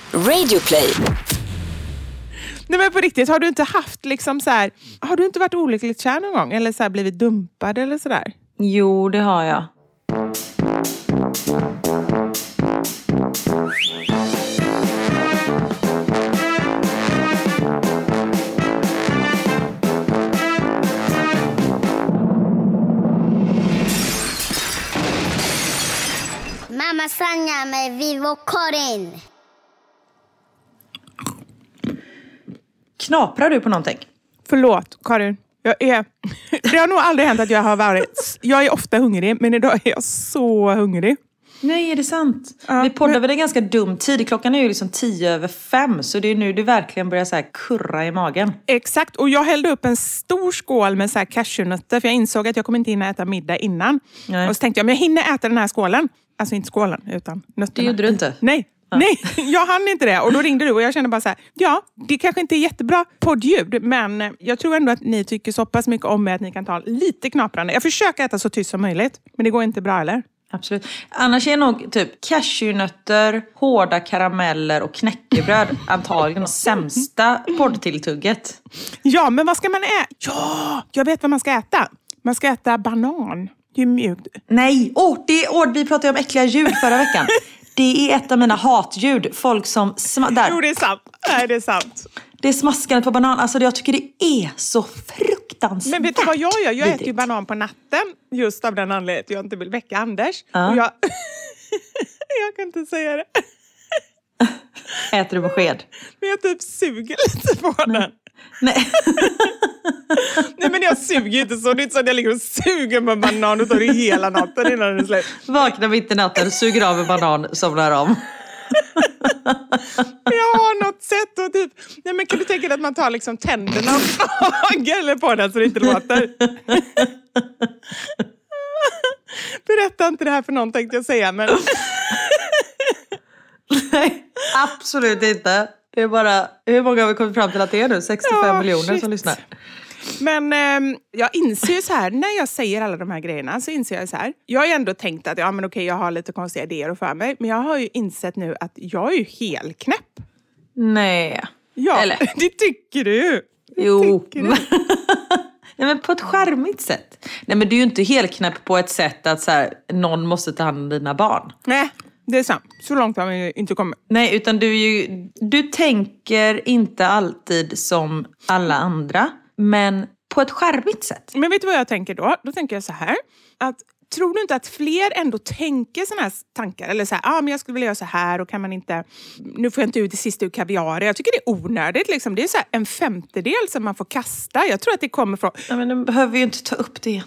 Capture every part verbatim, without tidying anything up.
Radioplay. Nej, men på riktigt, har du inte haft liksom så här, har du inte varit olyckligt kär någon gång? Eller så här blivit dumpad eller sådär? Jo, det har jag. Mamma Sanja med Vivo Karin. Knaprar du på någonting? Förlåt, Karin. Jag är... Det har nog aldrig hänt att jag har varit... Jag är ofta hungrig, men idag är jag så hungrig. Nej, är det sant? Ja, Vi poddar men... väl en ganska dum tid. Klockan är ju liksom tio över fem. Så det är nu det verkligen börjar så här kurra i magen. Exakt, och jag hällde upp en stor skål med så här cashewnötter. För jag insåg att jag kommer inte hinna äta middag innan. Nej. Och så tänkte jag, men jag hinner äta den här skålen. Alltså inte skålen, utan nötterna. Det gjorde du inte? Nej. Ja. Nej, jag hann inte det. Och då ringde du och jag kände bara så här, ja, det kanske inte är jättebra poddljud, men jag tror ändå att ni tycker så pass mycket om mig att ni kan ta lite knaprande. Jag försöker äta så tyst som möjligt, men det går inte bra, eller? Absolut. Annars är nog typ cashewnötter, hårda karameller och knäckebröd antagligen det sämsta poddtilltugget. Ja, men vad ska man äta? Ja, jag vet vad man ska äta. Man ska äta banan. Det är mjukt. Nej, åh, det är, åh, vi pratade om äckliga ljud förra veckan. Det är ett av mina hatljud. Folk som... Sma- där. Jo, det är sant. Nej, det är sant. Det är smaskandet på banan. Alltså jag tycker det är så fruktansvärt. Men vet du vad jag gör? Jag vidrigt. äter ju banan på natten. Just av den anledningen att jag inte vill väcka Anders. Ja. Och jag... jag kan inte säga det. Äter du på sked? Men jag typ suger lite på den. Nej. Nej, men jag suger inte så. Det är inte så att jag ligger och suger med banan och tar det hela natten innan det är slut. Vaknar mitt i natten, suger av en banan, somnar om. Jag har något sätt att typ... Nej, men kan du tänka dig att man tar liksom tänderna och naglar på den så det inte låter? Berätta inte det här för någon, tänkte jag säga, men... Nej, absolut inte. Det är bara, hur många har vi kommit fram till att det är nu? sextiofem Ja, miljoner shit. som lyssnar. Men eh, jag inser ju så här, när jag säger alla de här grejerna så inser jag så här. Jag har ju ändå tänkt att ja, men okej, jag har lite konstiga idéer och för mig. Men jag har ju insett nu att jag är ju helt knäpp. Nej. Ja, Eller? det tycker du. Det Jo. tycker du. Nej, men på ett charmigt sätt. Nej, men du är ju inte helt knäpp på ett sätt att så här, någon måste ta hand om dina barn. Nej, det är sant. Så långt har vi inte kommit. Nej, utan du, är ju, du tänker inte alltid som alla andra, men på ett charmigt sätt. Men vet du vad jag tänker då? Då tänker jag så här. Att, tror du inte att fler ändå tänker såna här tankar? Eller så här, ah, men jag skulle vilja göra så här och kan man inte... Nu får jag inte ut det sista ur kaviar. Jag tycker det är onödigt. Liksom. Det är så här en femtedel som man får kasta. Jag tror att det kommer från... Ja, men nu behöver vi ju inte ta upp det igen.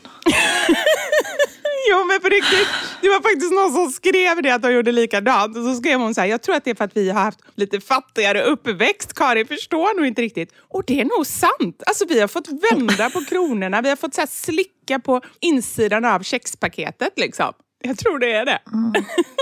Jo, men på riktigt. Det var faktiskt någon som skrev det att de gjorde likadant. Och så skrev hon så här, jag tror att det är för att vi har haft lite fattigare uppväxt. Karin förstår nog inte riktigt. Och det är nog sant. Alltså vi har fått vända på kronorna. Vi har fått så här slicka på insidan av kexpaketet liksom. Jag tror det är det. Mm.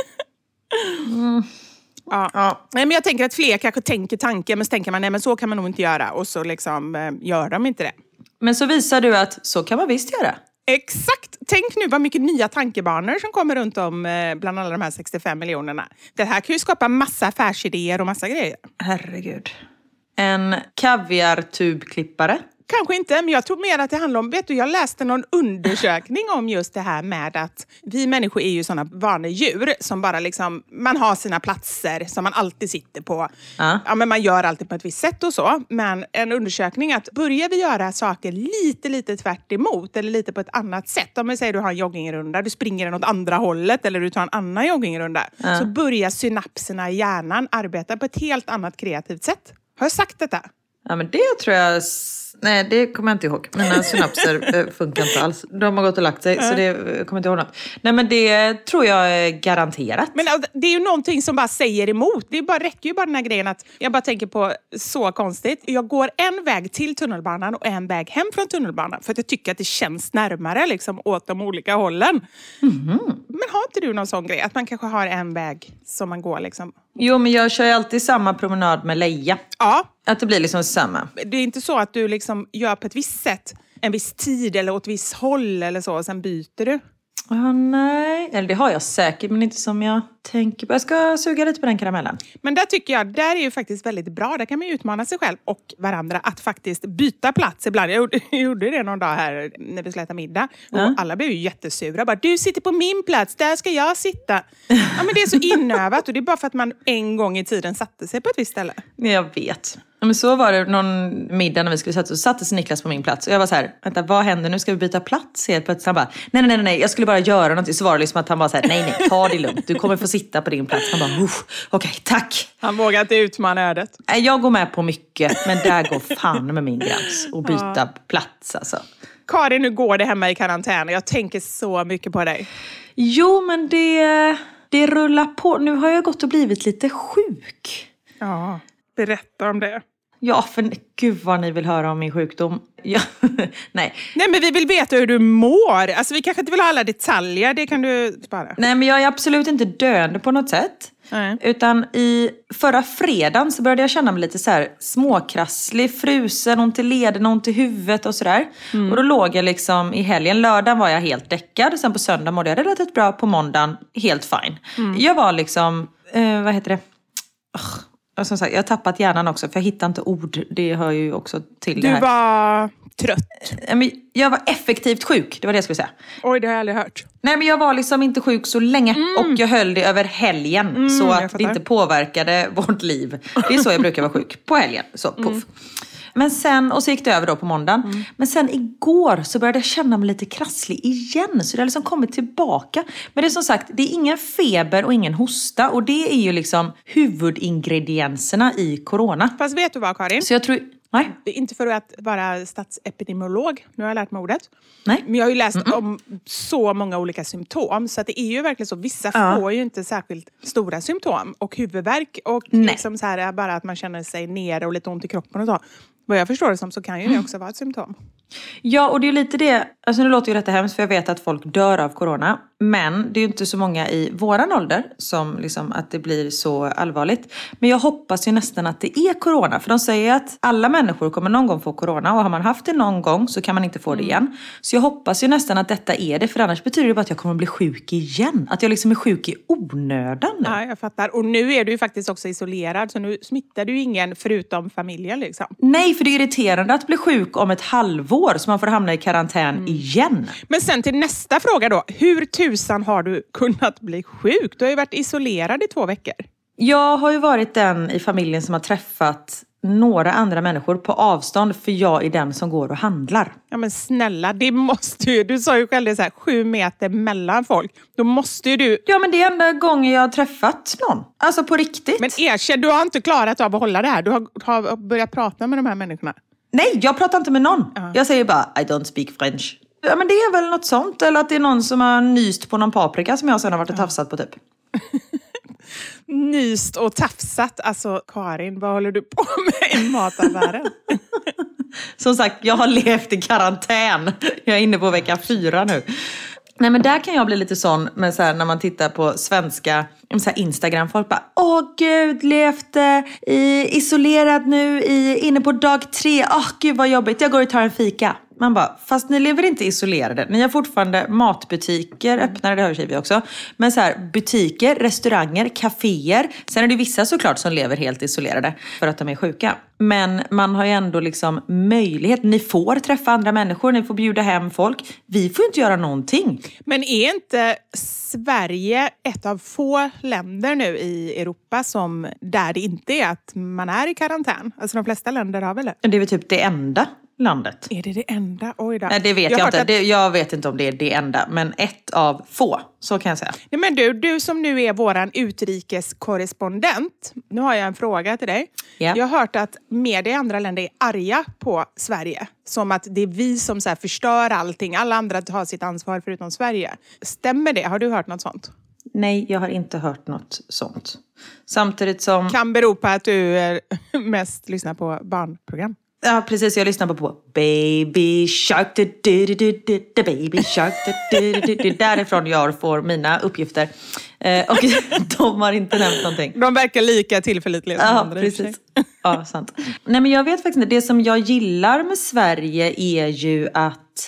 Mm. Ja. Ja. Nej, men jag tänker att fler kanske tänker tanken. Men så tänker man, nej men så kan man nog inte göra. Och så liksom eh, gör de inte det. Men så visar du att så kan man visst göra. Exakt! Tänk nu vad mycket nya tankebanor som kommer runt om eh, bland alla de här sextiofem miljonerna. Det här kan ju skapa massa affärsidéer och massa grejer. Herregud. En kaviartubklippare. Kanske inte, men jag tror mer att det handlar om... Vet du, jag läste någon undersökning om just det här med att vi människor är ju sådana vanedjur som bara liksom... Man har sina platser som man alltid sitter på. Ja. Ja, men man gör alltid på ett visst sätt och så. Men en undersökning att börjar vi göra saker lite, lite tvärt emot eller lite på ett annat sätt. Om vi säger du har en joggingrunda, du springer åt andra hållet eller du tar en annan joggingrunda. Ja. Så börjar synapserna i hjärnan arbeta på ett helt annat kreativt sätt. Har jag sagt detta? Ja, men det tror jag... Nej, det kommer jag inte ihåg. Mina synapser funkar inte alls. De har gått och lagt sig, äh. så det kommer jag inte ihåg något. Nej, men det tror jag är garanterat. Men det är ju någonting som bara säger emot. Det bara, räcker ju bara den här grejen att jag bara tänker på så konstigt. Jag går en väg till tunnelbanan och en väg hem från tunnelbanan. För att jag tycker att det känns närmare liksom, åt de olika hållen. Mm-hmm. Men har inte du någon sån grej? Att man kanske har en väg som man går liksom... Jo, men jag kör ju alltid samma promenad med Leia. Ja. Att det blir liksom samma. Det är inte så att du liksom gör på ett visst sätt en viss tid eller åt ett visst håll eller så och sen byter du? Ja, nej. Eller det har jag säkert, men inte som jag tänker på, jag ska suga lite på den karamellen. Men där tycker jag, där är ju faktiskt väldigt bra. Där kan man ju utmana sig själv och varandra att faktiskt byta plats ibland. Jag gjorde, jag gjorde det någon dag här när vi skulle äta middag. Och Ja. alla blev ju jättesura. Bara, du sitter på min plats, där ska jag sitta. Ja, men det är så inövat och det är bara för att man en gång i tiden satte sig på ett visst ställe. Jag vet. Men så var det någon middag när vi skulle sätta så satte sig Niklas på min plats. Och jag var så här, vänta, vad händer nu? Ska vi byta plats helt plötsligt? Han bara, nej, nej, nej, nej, jag skulle bara göra någonting. Så var det liksom att han bara så här, nej, nej, ta det lugnt. Du kommer få sitta på din plats. Han bara, okej, okay, tack. Han vågar inte utmana ödet. Jag går med på mycket, men där går fan med min gräns. Och byta ja. plats, alltså. Karin, nu går det hemma i karantän. Jag tänker så mycket på dig. Jo, men det, det rullar på. Nu har jag gått och blivit lite sjuk. Ja, berätta om det. Ja, för gud vad ni vill höra om min sjukdom. Ja, nej. Nej, men vi vill veta hur du mår. Alltså, vi kanske inte vill ha alla detaljer. Det kan du spara. Nej, men jag är absolut inte döende på något sätt. Nej. Utan i förra fredagen så började jag känna mig lite så här småkrasslig, frusen, ont i leden, ont i huvudet och sådär. Mm. Och då låg jag liksom i helgen. Lördagen var jag helt däckad. Sen på söndag mådde jag relativt bra. På måndagen helt fine. Mm. Jag var liksom, eh, vad heter det? Oh. Och som sagt, jag har tappat hjärnan också för jag hittar inte ord. Det hör ju också till du det här. Du var trött. Jag var effektivt sjuk, det var det jag skulle säga. Oj, det har jag aldrig hört. Nej, men jag var liksom inte sjuk så länge. Mm. Och jag höll det över helgen. Mm, så att det inte påverkade vårt liv. Det är så jag brukar vara sjuk. På helgen, så puff. Mm. Men sen, och så gick det över då på måndagen. Mm. Men sen igår så började jag känna mig lite krasslig igen. Så det har liksom kommit tillbaka. Men det är som sagt, det är ingen feber och ingen hosta. Och det är ju liksom huvudingredienserna i corona. Fast vet du vad, Karin? Så jag tror... Nej. Inte för att vara statsepidemiolog. Nu har jag lärt mig ordet. Nej. Men jag har ju läst Mm-mm. om så många olika symptom. Så att det är ju verkligen så. Vissa ja. får ju inte särskilt stora symptom. Och huvudvärk. Och liksom så här, bara att man känner sig nere och lite ont i kroppen och så. Vad jag förstår det som så kan ju det också vara ett symptom. Ja, och det är lite det. Alltså nu låter ju detta hemskt för jag vet att folk dör av corona. Men det är ju inte så många i våran ålder som liksom att det blir så allvarligt. Men jag hoppas ju nästan att det är corona. För de säger att alla människor kommer någon gång få corona. Och har man haft det någon gång så kan man inte få det igen. Så jag hoppas ju nästan att detta är det. För annars betyder det bara att jag kommer bli sjuk igen. Att jag liksom är sjuk i onödan nu. Ja, jag fattar. Och nu är du ju faktiskt också isolerad. Så nu smittar du ingen förutom familjen liksom. Nej, för det är irriterande att bli sjuk om ett halvår. Så man får hamna i karantän mm. igen. Men sen till nästa fråga då. Hur tusan har du kunnat bli sjuk? Du har ju varit isolerad i två veckor. Jag har ju varit den i familjen som har träffat några andra människor på avstånd. För jag är den som går och handlar. Ja men snälla, det måste ju... Du sa ju själv det så här, sju meter mellan folk. Då måste ju du... Ja men det är enda gången jag har träffat någon. Alltså på riktigt. Men erkänn, du har inte klarat av att hålla det här. Du har, har börjat prata med de här människorna. Nej, jag pratar inte med någon. Uh-huh. Jag säger bara, I don't speak French. Ja men det är väl något sånt. Eller att det är någon som har nyst på någon paprika som jag sen har varit och tafsat på typ. Nyst och tafsat. Alltså Karin, vad håller du på med i mataffären? Som sagt, jag har levt i karantän. Jag är inne på vecka fyra nu. Nej men där kan jag bli lite sån med så här, när man tittar på svenska så här Instagram. Folk bara, åh gud, levt i, isolerad nu i, inne på dag tre. Åh gud vad jobbigt, jag går och tar en fika. Man bara, fast ni lever inte isolerade. Ni har fortfarande matbutiker öppnade, det hör vi också. Men så här, butiker, restauranger, kaféer. Sen är det vissa såklart som lever helt isolerade för att de är sjuka. Men man har ju ändå liksom möjlighet. Ni får träffa andra människor, ni får bjuda hem folk. Vi får inte göra någonting. Men är inte Sverige ett av få länder nu i Europa som där det inte är att man är i karantän? Alltså de flesta länder har väl det? Det är väl typ det enda landet. Är det det enda? Oj då. Nej, det vet jag, jag inte. Att... Det, jag vet inte om det är det enda. Men ett av få, så kan jag säga. Nej, men du, du som nu är våran utrikeskorrespondent. Nu har jag en fråga till dig. Yeah. Jag har hört att media i andra länder är arga på Sverige. Som att det är vi som så här förstör allting. Alla andra har sitt ansvar förutom Sverige. Stämmer det? Har du hört något sånt? Nej, jag har inte hört något sånt. Samtidigt som... Kan bero på att du är mest lyssnar på barnprogram. Ja, precis. Jag lyssnar på, på Baby Shark. Du, du, du, du, du, Baby Shark. Du, du, du, du, därifrån jag får mina uppgifter. Eh, och de har inte nämnt någonting. De verkar lika tillförlitliga som ja, andra. Precis. Ja, sant. Nej, men jag vet faktiskt inte. Det som jag gillar med Sverige är ju att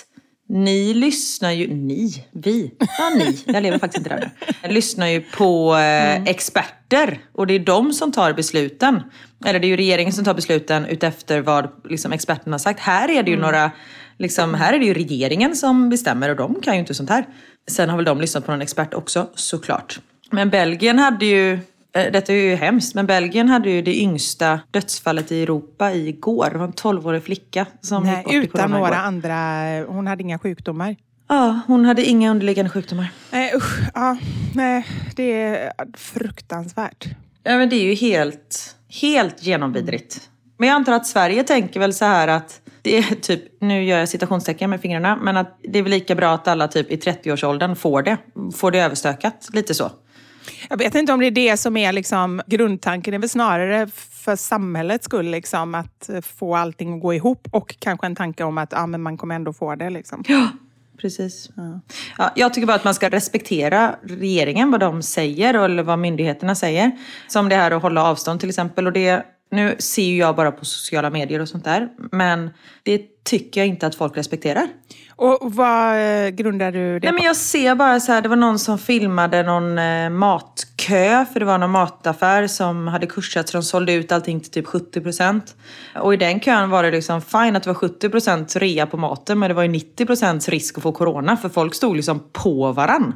ni lyssnar ju, ni, vi, ja ni, jag lever faktiskt inte där nu. Jag lyssnar ju på eh, mm. experter och det är de som tar besluten. Eller det är ju regeringen som tar besluten utefter vad liksom, experterna har sagt. Här är det ju mm. några, liksom, här är det ju regeringen som bestämmer och de kan ju inte sånt här. Sen har väl de lyssnat på någon expert också, såklart. Men Belgien hade ju, detta är ju hemskt, men Belgien hade ju det yngsta dödsfallet i Europa igår. Det var en tolvårig flicka som Nej, gick bort i utan några igår. andra, hon hade inga sjukdomar. Ja, hon hade inga underliggande sjukdomar. Nej, usch, ja, nej, det är fruktansvärt. Ja, men det är ju helt, helt genomvidrigt. Men jag antar att Sverige tänker väl så här att det är typ, nu gör jag citationstecken med fingrarna, men att det är väl lika bra att alla typ i trettioårsåldern får det. Får det överstökat, lite så. Jag vet inte om det är det som är liksom grundtanken. Det är väl snarare för samhällets skull liksom, att få allting att gå ihop. Och kanske en tanke om att ja, men man kommer ändå få det. Liksom. Ja, precis. Ja. Ja, jag tycker bara att man ska respektera regeringen, vad de säger eller vad myndigheterna säger. Som det här att hålla avstånd till exempel. Och det, nu ser ju jag bara på sociala medier och sånt där. Men det tycker jag inte att folk respekterar. Och vad grundar du det Nej, på? Men jag ser bara så här, det var någon som filmade någon eh, matkö. För det var någon mataffär som hade kursat så de sålde ut allting till typ sjuttio procent. Och i den kön var det liksom fine att det var sjuttio procent rea på maten. Men det var ju nittio procent risk att få corona. För folk stod liksom på varann.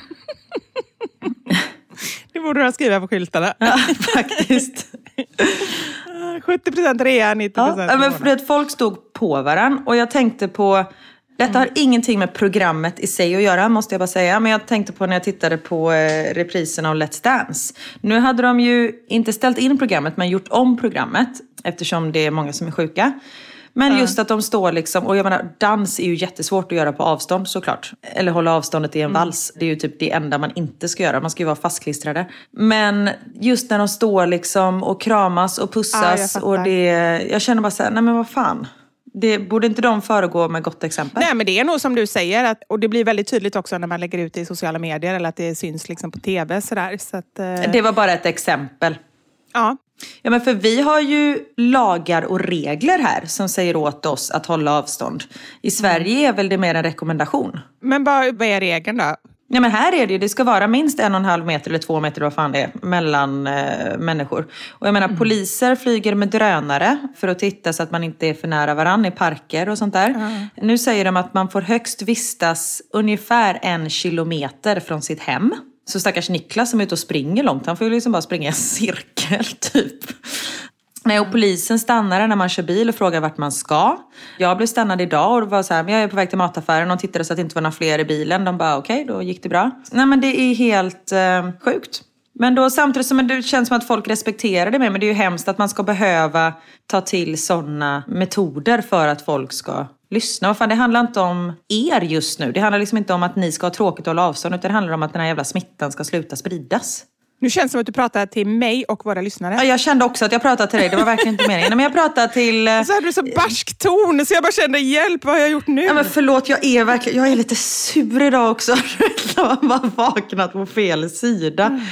Det borde du skriva på skyltarna. Ja, faktiskt. sjuttio procent rea, nittio procent. Ja, men för att folk stod på varann. Och jag tänkte på... Detta har ingenting med programmet i sig att göra, måste jag bara säga. Men jag tänkte på när jag tittade på eh, reprisen av Let's Dance. Nu hade de ju inte ställt in programmet, men gjort om programmet. Eftersom det är många som är sjuka. Men just att de står liksom, och jag menar, dans är ju jättesvårt att göra på avstånd såklart. Eller hålla avståndet i en mm. vals. Det är ju typ det enda man inte ska göra. Man ska ju vara fastklistrade. Men just när de står liksom och kramas och pussas. Ja, och det, jag känner bara så här, nej men vad fan. Det borde inte de föregå med gott exempel? Nej, men det är nog som du säger. Att, och det blir väldigt tydligt också när man lägger ut det i sociala medier. Eller att det syns liksom på tv. Sådär, så att, eh... Det var bara ett exempel. Ja. Ja, men för vi har ju lagar och regler här som säger åt oss att hålla avstånd. I Sverige är väl det mer en rekommendation. Men vad, vad är regeln då? Ja, men här är det ju, det ska vara minst en och en halv meter eller två meter, vad fan det är, mellan eh, människor. Och jag menar, mm. poliser flyger med drönare för att titta så att man inte är för nära varann i parker och sånt där. Mm. Nu säger de att man får högst vistas ungefär en kilometer från sitt hem. Så stackars Niklas som är ute och springer långt, han får ju liksom bara springa en cirkel typ. Nej, och polisen stannar när man kör bil och frågar vart man ska. Jag blev stannad idag och det var så här, men jag är på väg till mataffären och tittade så att det inte var några fler i bilen. De bara okej, okay, då gick det bra. Nej, men det är helt eh, sjukt. Men då samtidigt som det känns som att folk respekterar det med, men det är ju hemskt att man ska behöva ta till sådana metoder för att folk ska lyssna. Och fan, det handlar inte om er just nu. Det handlar liksom inte om att ni ska ha tråkigt och hålla avstånd, utan det handlar om att den här jävla smittan ska sluta spridas. Nu känns det som att du pratar till mig och våra lyssnare. Ja, jag kände också att jag pratade till dig. Det var verkligen inte meningen. Men jag pratade till... Så hade du så barsk ton, så jag bara kände hjälp, vad har jag gjort nu? Ja, men förlåt, jag är verkligen... Jag är lite sur idag också. Jag har bara vaknat på fel sida. Mm.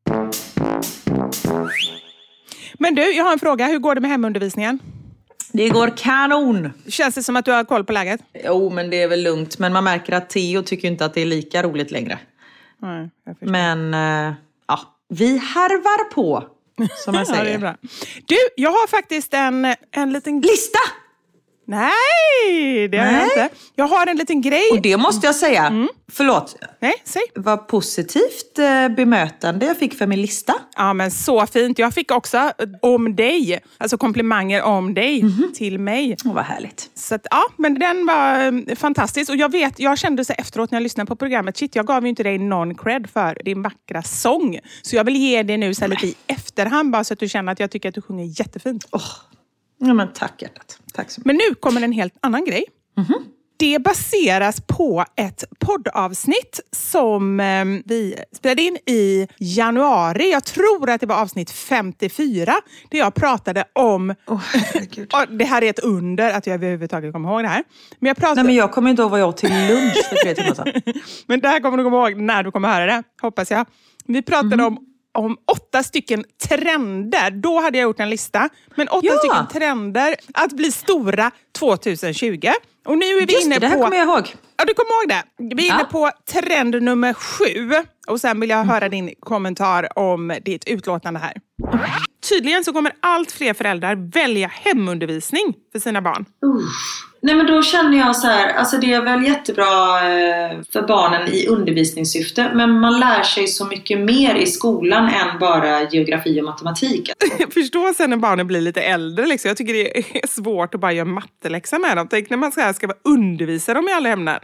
Men du, jag har en fråga. Hur går det med hemundervisningen? Det går kanon. Känns det som att du har koll på läget? Jo, men det är väl lugnt. Men man märker att Theo tycker inte att det är lika roligt längre. Nej, jag förstår. Men... ja, vi harvar på, som man säger. Ja, det är bra. Du, jag har faktiskt en, en liten... Lista! Nej, det har Nej. jag inte. Jag har en liten grej. Och det måste jag säga. Mm. Förlåt. Nej, säg. Vad positivt eh, bemötande jag fick för min lista. Ja, men så fint. Jag fick också om dig. Alltså komplimanger om dig mm-hmm. till mig. Åh, vad härligt. Så att, ja, men den var um, fantastisk. Och jag vet, jag kände så efteråt när jag lyssnade på programmet. Shit, jag gav ju inte dig någon cred för din vackra sång. Så jag vill ge dig nu så här lite i efterhand. Bara så att du känner att jag tycker att du sjunger jättefint. Åh, oh. ja, men tack hjärtat. Tack så mycket. Men nu kommer en helt annan grej. Mm-hmm. Det baseras på ett poddavsnitt som eh, vi spelade in i januari. Jag tror att det var avsnitt femtiofyra. Där jag pratade om... Oh, herregud. Det här är ett under att jag överhuvudtaget kommer ihåg det här. Men jag pratade... Nej, men jag kommer inte ihåg vad jag åt till lunch för tre timmar sedan. Men det här kommer du komma ihåg när du kommer höra det. Hoppas jag. Vi pratade mm. om om åtta stycken trender. Då hade jag gjort en lista. Men åtta ja. stycken trender att bli stora tjugo tjugo. Och nu är vi Just inne det, det här på... kommer jag ihåg. Ja, du kommer ihåg det. Vi är inne Ja. på trend nummer sju. Och sen vill jag höra din kommentar om ditt utlåtande här. Tydligen så kommer allt fler föräldrar välja hemundervisning för sina barn. Uh. Nej, men då känner jag så här, alltså det är väl jättebra eh, för barnen i undervisningssyfte, men man lär sig så mycket mer i skolan än bara geografi och matematik. Förstå sen när barnen blir lite äldre. Liksom. Jag tycker det är svårt att bara göra matteläxa med dem. Tänk när man ska, ska undervisa dem i alla ämnen.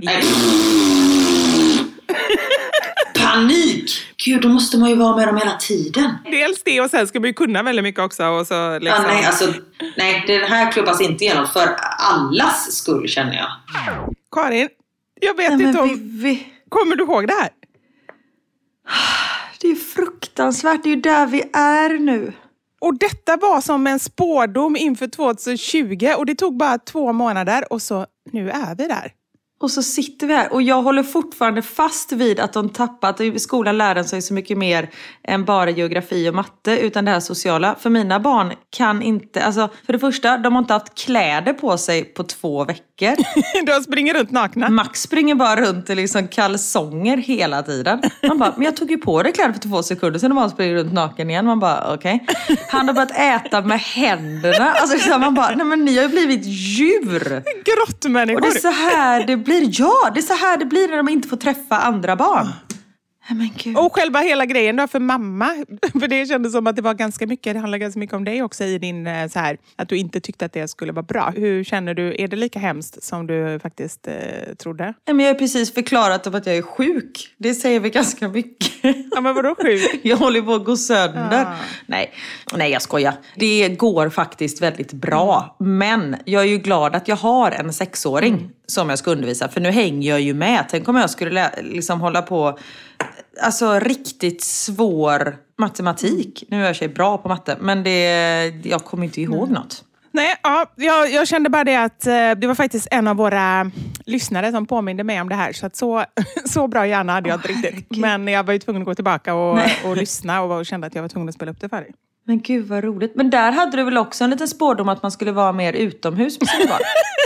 Panik! Gud, då måste man ju vara med dem hela tiden. Dels det och sen ska man ju kunna väldigt mycket också. Och så liksom... ja, nej, alltså, nej, det här klubbas inte igenom för allas skull, känner jag. Karin, jag vet nej, inte om... Vi, vi... Kommer du ihåg det här? Det är ju fruktansvärt, det är ju där vi är nu. Och detta var som en spårdom inför tjugohundratjugo. Och det tog bara två månader och så nu är vi där. Och så sitter vi här och jag håller fortfarande fast vid att de tappat. I skolan lär sig så mycket mer än bara geografi och matte, utan det här sociala. För mina barn kan inte, alltså för det första, de har inte haft kläder på sig på två veckor. De springer runt nakna. Max springer bara runt i liksom kalsonger hela tiden. Man bara, men jag tog ju på dig kläder för två sekunder sedan och man springer runt naken igen. Man bara, okej. Okay. Han har börjat äta med händerna. Alltså så man bara, nej men ni har ju blivit djur. Grottmänniskor. Och det är så här det blir, ja, det är så här det blir när de inte får träffa andra barn. Men Gud. Och själva hela grejen då för mamma. För det kändes som att det var ganska mycket, det handlar ganska mycket om dig också i din så här, att du inte tyckte att det skulle vara bra. Hur känner du, är det lika hemskt som du faktiskt eh, trodde? Men jag har precis förklarat om att jag är sjuk. Det säger vi ganska mycket. Ja, men vadå sjuk? Jag håller på att gå sönder. Ja. Nej, nej, jag skojar. Det går faktiskt väldigt bra. Men jag är ju glad att jag har en sexåring mm. som jag ska undervisa. För nu hänger jag ju med. Tänk om jag skulle lä- liksom hålla på... Alltså riktigt svår matematik. Nu är jag sig bra på matte. Men det, jag kommer inte ihåg mm. något. Nej, ja, jag, jag kände bara det att eh, det var faktiskt en av våra lyssnare som påminde mig om det här. Så att så, så bra hjärna hade jag inte oh, riktigt. Herregud. Men jag var ju tvungen att gå tillbaka och, och lyssna och, och kände att jag var tvungen att spela upp det för dig. Men gud vad roligt. Men där hade du väl också en liten spårdom att man skulle vara mer utomhus med sina barn?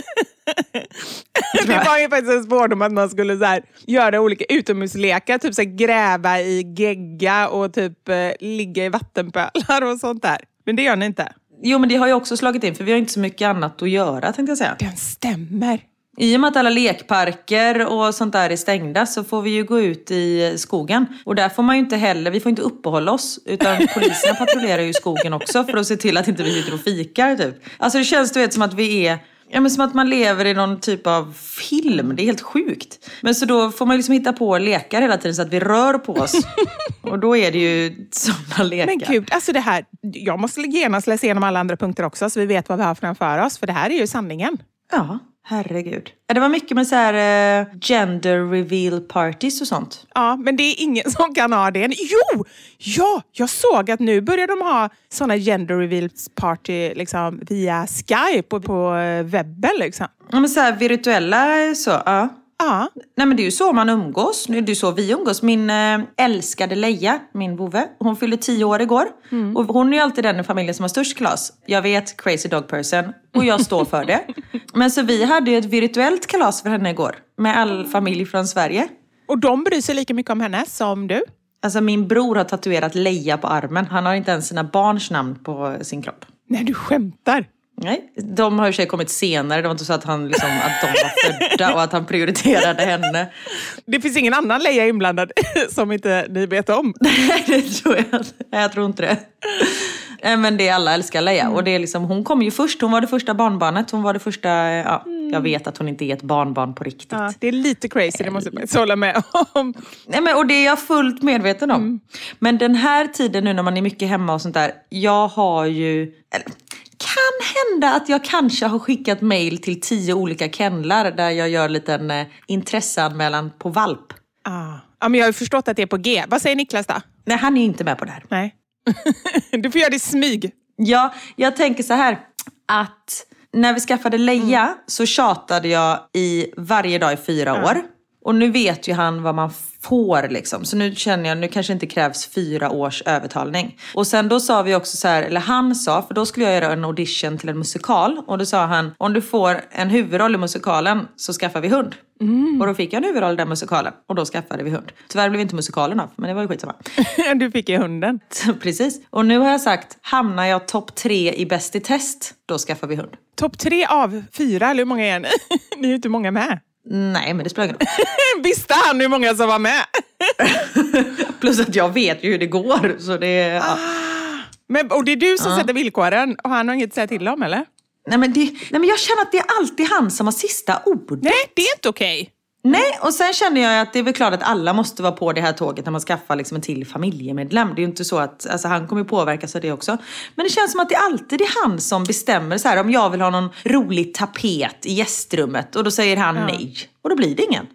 Det var ju faktiskt en spårdom att man skulle så här, göra olika utomhuslekar. Typ så här, gräva i gegga och typ eh, ligga i vattenpölar och sånt där. Men det gör ni inte. Jo, men det har ju också slagit in för vi har inte så mycket annat att göra, tänkte jag säga. Den stämmer. I och med att alla lekparker och sånt där är stängda så får vi ju gå ut i skogen. Och där får man ju inte heller, vi får inte uppehålla oss. Utan poliserna patrullerar ju skogen också för att se till att inte vi sitter och fikar typ. Alltså det känns du vet som att vi är... Ja, men som att man lever i någon typ av film. Det är helt sjukt. Men så då får man liksom hitta på lekar hela tiden så att vi rör på oss. Och då är det ju sådana lekar. Men gud, alltså det här... Jag måste genast läsa igenom alla andra punkter också så vi vet vad vi har framför oss. För det här är ju sanningen. Ja, herregud. Det var mycket med så här uh, gender reveal parties och sånt. Ja, men det är ingen som kan ha det. Jo! Ja, jag såg att nu börjar de ha såna gender reveal party liksom, via Skype och på webben liksom. Ja, men så här virtuella så, ja. Ja. Nej men det är ju så man umgås. Det är ju så vi umgås. Min äh, älskade Leia, min bove, hon fyllde tio år igår. Mm. Och hon är ju alltid den i familjen som har störst kalas. Jag vet, crazy dog person. Och jag står för det. Men så vi hade ju ett virtuellt kalas för henne igår. Med all familj från Sverige. Och de bryr sig lika mycket om henne som du? Alltså min bror har tatuerat Leia på armen. Han har inte ens sina barns namn på sin kropp. Nej, du skämtar. Nej, de har ju sig kommit senare. Det var inte så att, han liksom, att de var födda och att han prioriterade henne. Det finns ingen annan Leia inblandad som inte ni vet om. Nej, det tror jag inte. Jag tror inte det. Men det är alla älskar Leia. Mm. Och det är liksom, hon kom ju först. Hon var det första barnbarnet. Hon var det första... Ja, mm. Jag vet att hon inte är ett barnbarn på riktigt. Ja, det är lite crazy, det måste jag hålla med om. Nej, men, och det är jag fullt medveten om. Mm. Men den här tiden nu när man är mycket hemma och sånt där. Jag har ju... Eller, kan hända att jag kanske har skickat mejl till tio olika kennlar där jag gör en liten eh, intresseanmälan på valp. Ah. Ja, men jag har ju förstått att det är på G. Vad säger Niklas då? Nej, han är inte med på det här. Nej. Du får göra det i smyg. Ja, jag tänker så här att när vi skaffade Leia mm. så tjatade jag i varje dag i fyra mm. år. Och nu vet ju han vad man får liksom. Så nu känner jag, nu kanske inte krävs fyra års övertalning. Och sen då sa vi också så här, eller han sa, för då skulle jag göra en audition till en musikal. Och då sa han, om du får en huvudroll i musikalen så skaffar vi hund. Mm. Och då fick jag en huvudroll i den musikalen. Och då skaffade vi hund. Tyvärr blev inte musikalen av, men det var ju skitsamma. Du fick ju hunden. Precis. Och nu har jag sagt, hamnar jag topp tre i Bäst i test, då skaffar vi hund. Topp tre av fyra, eller hur många är ni? Ni är ju inte många med. Nej, men det spelar ingen roll. Visste han hur många som var med? Plus att jag vet ju hur det går. Så det, ja. ah. men, och det är du som ja. sätter villkoren. Och han har inget att säga till om, eller? Nej men, det, nej, men jag känner att det är alltid han som har sista ordet. Nej, det är inte okej. Okay. Nej, och sen känner jag att det är väl klart att alla måste vara på det här tåget när man skaffar liksom en till familjemedlem. Det är ju inte så att, alltså han kommer påverkas av det också. Men det känns som att det alltid är han som bestämmer så här, om jag vill ha någon rolig tapet i gästrummet. Och då säger han ja. nej. Och då blir det ingen.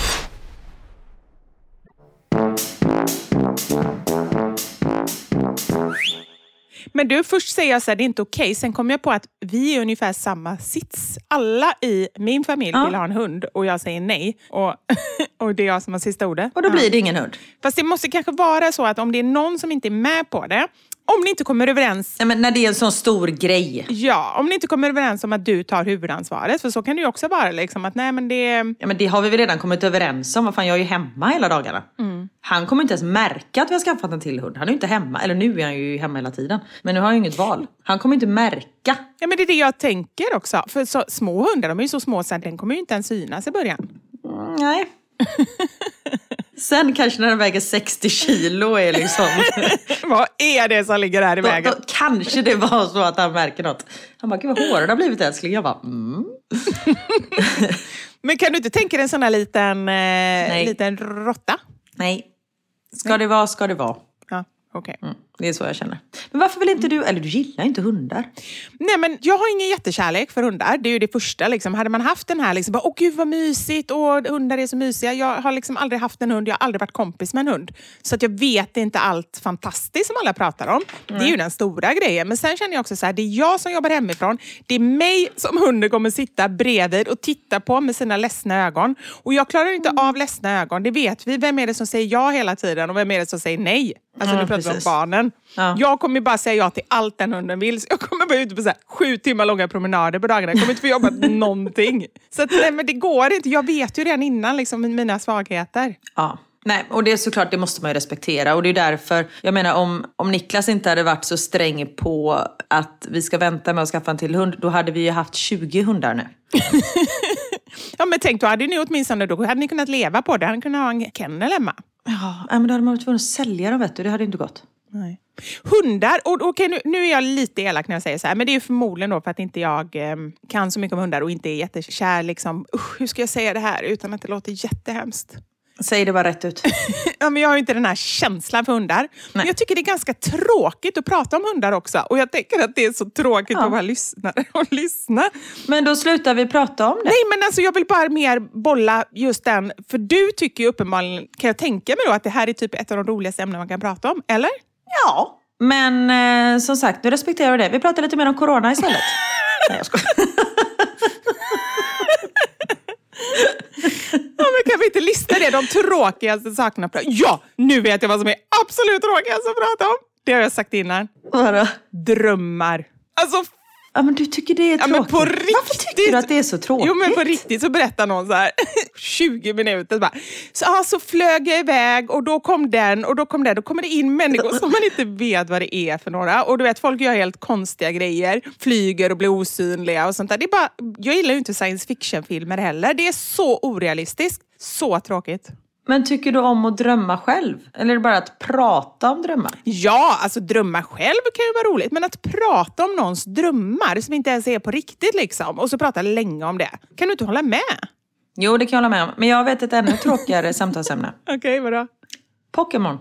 Men du, först säger jag så här, det är inte okej. Sen kommer jag på att vi är ungefär samma sits. Alla i min familj ja. vill ha en hund och jag säger nej. Och, och det är jag som har sista ordet. Och då blir det ingen hund. Fast det måste kanske vara så att om det är någon som inte är med på det, om ni inte kommer överens... Nej, men när det är en sån stor grej. Ja, om ni inte kommer överens om att du tar huvudansvaret. För så kan det ju också vara liksom att nej men det... Ja men det har vi väl redan kommit överens om. Vad fan, jag är ju hemma hela dagarna. Mm. Han kommer inte ens märka att vi har skaffat en till hund. Han är ju inte hemma. Eller nu är han ju hemma hela tiden. Men nu har han ju inget val. Han kommer inte märka. Ja men det är det jag tänker också. För så, små hundar, de är ju så små så att den kommer ju inte ens synas i början. Mm, nej. Sen kanske när den väger sextio kilo är liksom... Vad är det som ligger här i då, vägen? Då kanske det var så att han märker något. Han bara, gud vad håren har blivit älskling. Jag bara, mm. Men kan du inte tänka dig en sån här liten, eh, liten råtta? Nej. Ska det vara, ska det vara. Ja, okej. Okay. Mm, det är så jag känner. Men varför vill inte du, eller du gillar inte hundar? Nej men jag har ingen jättekärlek för hundar. Det är ju det första liksom. Hade man haft den här liksom, åh gud vad mysigt och hundar är så mysiga. Jag har liksom aldrig haft en hund, jag har aldrig varit kompis med en hund. Så att jag vet inte allt fantastiskt som alla pratar om. Mm. Det är ju den stora grejen. Men sen känner jag också så här, det är jag som jobbar hemifrån. Det är mig som hunden kommer sitta bredvid och titta på med sina ledsna ögon. Och jag klarar inte av ledsna ögon, det vet vi. Vem är det som säger ja hela tiden och vem är det som säger nej? Alltså ja, nu pratar vi om precis. barnen. Ja. Jag kommer bara säga ja till allt den hunden vill. Så jag kommer bara ut på så här, sju timmar långa promenader på dagarna. Jag kommer inte få jobba någonting. Så att, nej, men det går inte. Jag vet ju redan innan liksom, mina svagheter. Ja. Nej, och det är såklart, det måste man ju respektera. Och det är därför, jag menar om, om Niklas inte hade varit så sträng på att vi ska vänta med att skaffa en till hund, då hade vi ju haft tjugo hundar nu. Ja men tänk, då hade ni åtminstone, då hade ni kunnat leva på det. Hade ni kunnat ha en kennel hemma. Ja, men då hade man varit tvungen att sälja dem, vet du. Det hade inte gått. Nej. Hundar, och okej nu, nu är jag lite elak när jag säger så här, men det är ju förmodligen då för att inte jag eh, kan så mycket om hundar och inte är jättekär liksom. Usch, hur ska jag säga det här utan att det låter jättehemskt? Säg det bara rätt ut. Ja, men jag har ju inte den här känslan för hundar. Men jag tycker det är ganska tråkigt att prata om hundar också. Och jag tänker att det är så tråkigt ja. att vara lyssnare och lyssna. Men då slutar vi prata om det. Nej, men alltså jag vill bara mer bolla just den. För du tycker ju uppenbarligen, kan jag tänka mig då, att det här är typ ett av de roligaste ämnen man kan prata om, eller? Ja, men eh, som sagt, nu respekterar det. Vi pratar lite mer om corona istället. Nej, jag skojar. Ja, men kan vi inte lista det? De tråkigaste sakerna. Ja, nu vet jag vad som är absolut tråkigast att prata om. Det har jag sagt innan. Vadå? Drömmar. Alltså... Ja, men du tycker det är tråkigt. Ja, men på riktigt. Varför tycker du att det är så tråkigt? Jo, men på riktigt så berättar någon så här tjugo minuter. Så, bara, så, ah, så flög jag iväg och då kom den och då kom den. Då kommer det in människor som man inte vet vad det är för några. Och du vet, folk gör helt konstiga grejer. Flyger och blir osynliga och sånt där. Det är bara, jag gillar ju inte science fiction-filmer heller. Det är så orealistiskt. Så tråkigt. Men tycker du om att drömma själv? Eller är det bara att prata om drömmar? Ja, alltså drömma själv kan ju vara roligt. Men att prata om någons drömmar som inte ens är på riktigt liksom. Och så prata länge om det. Kan du inte hålla med? Jo, det kan jag hålla med om. Men jag vet ett ännu tråkigare samtalsämne. Okej, okay, vadå? Pokémon.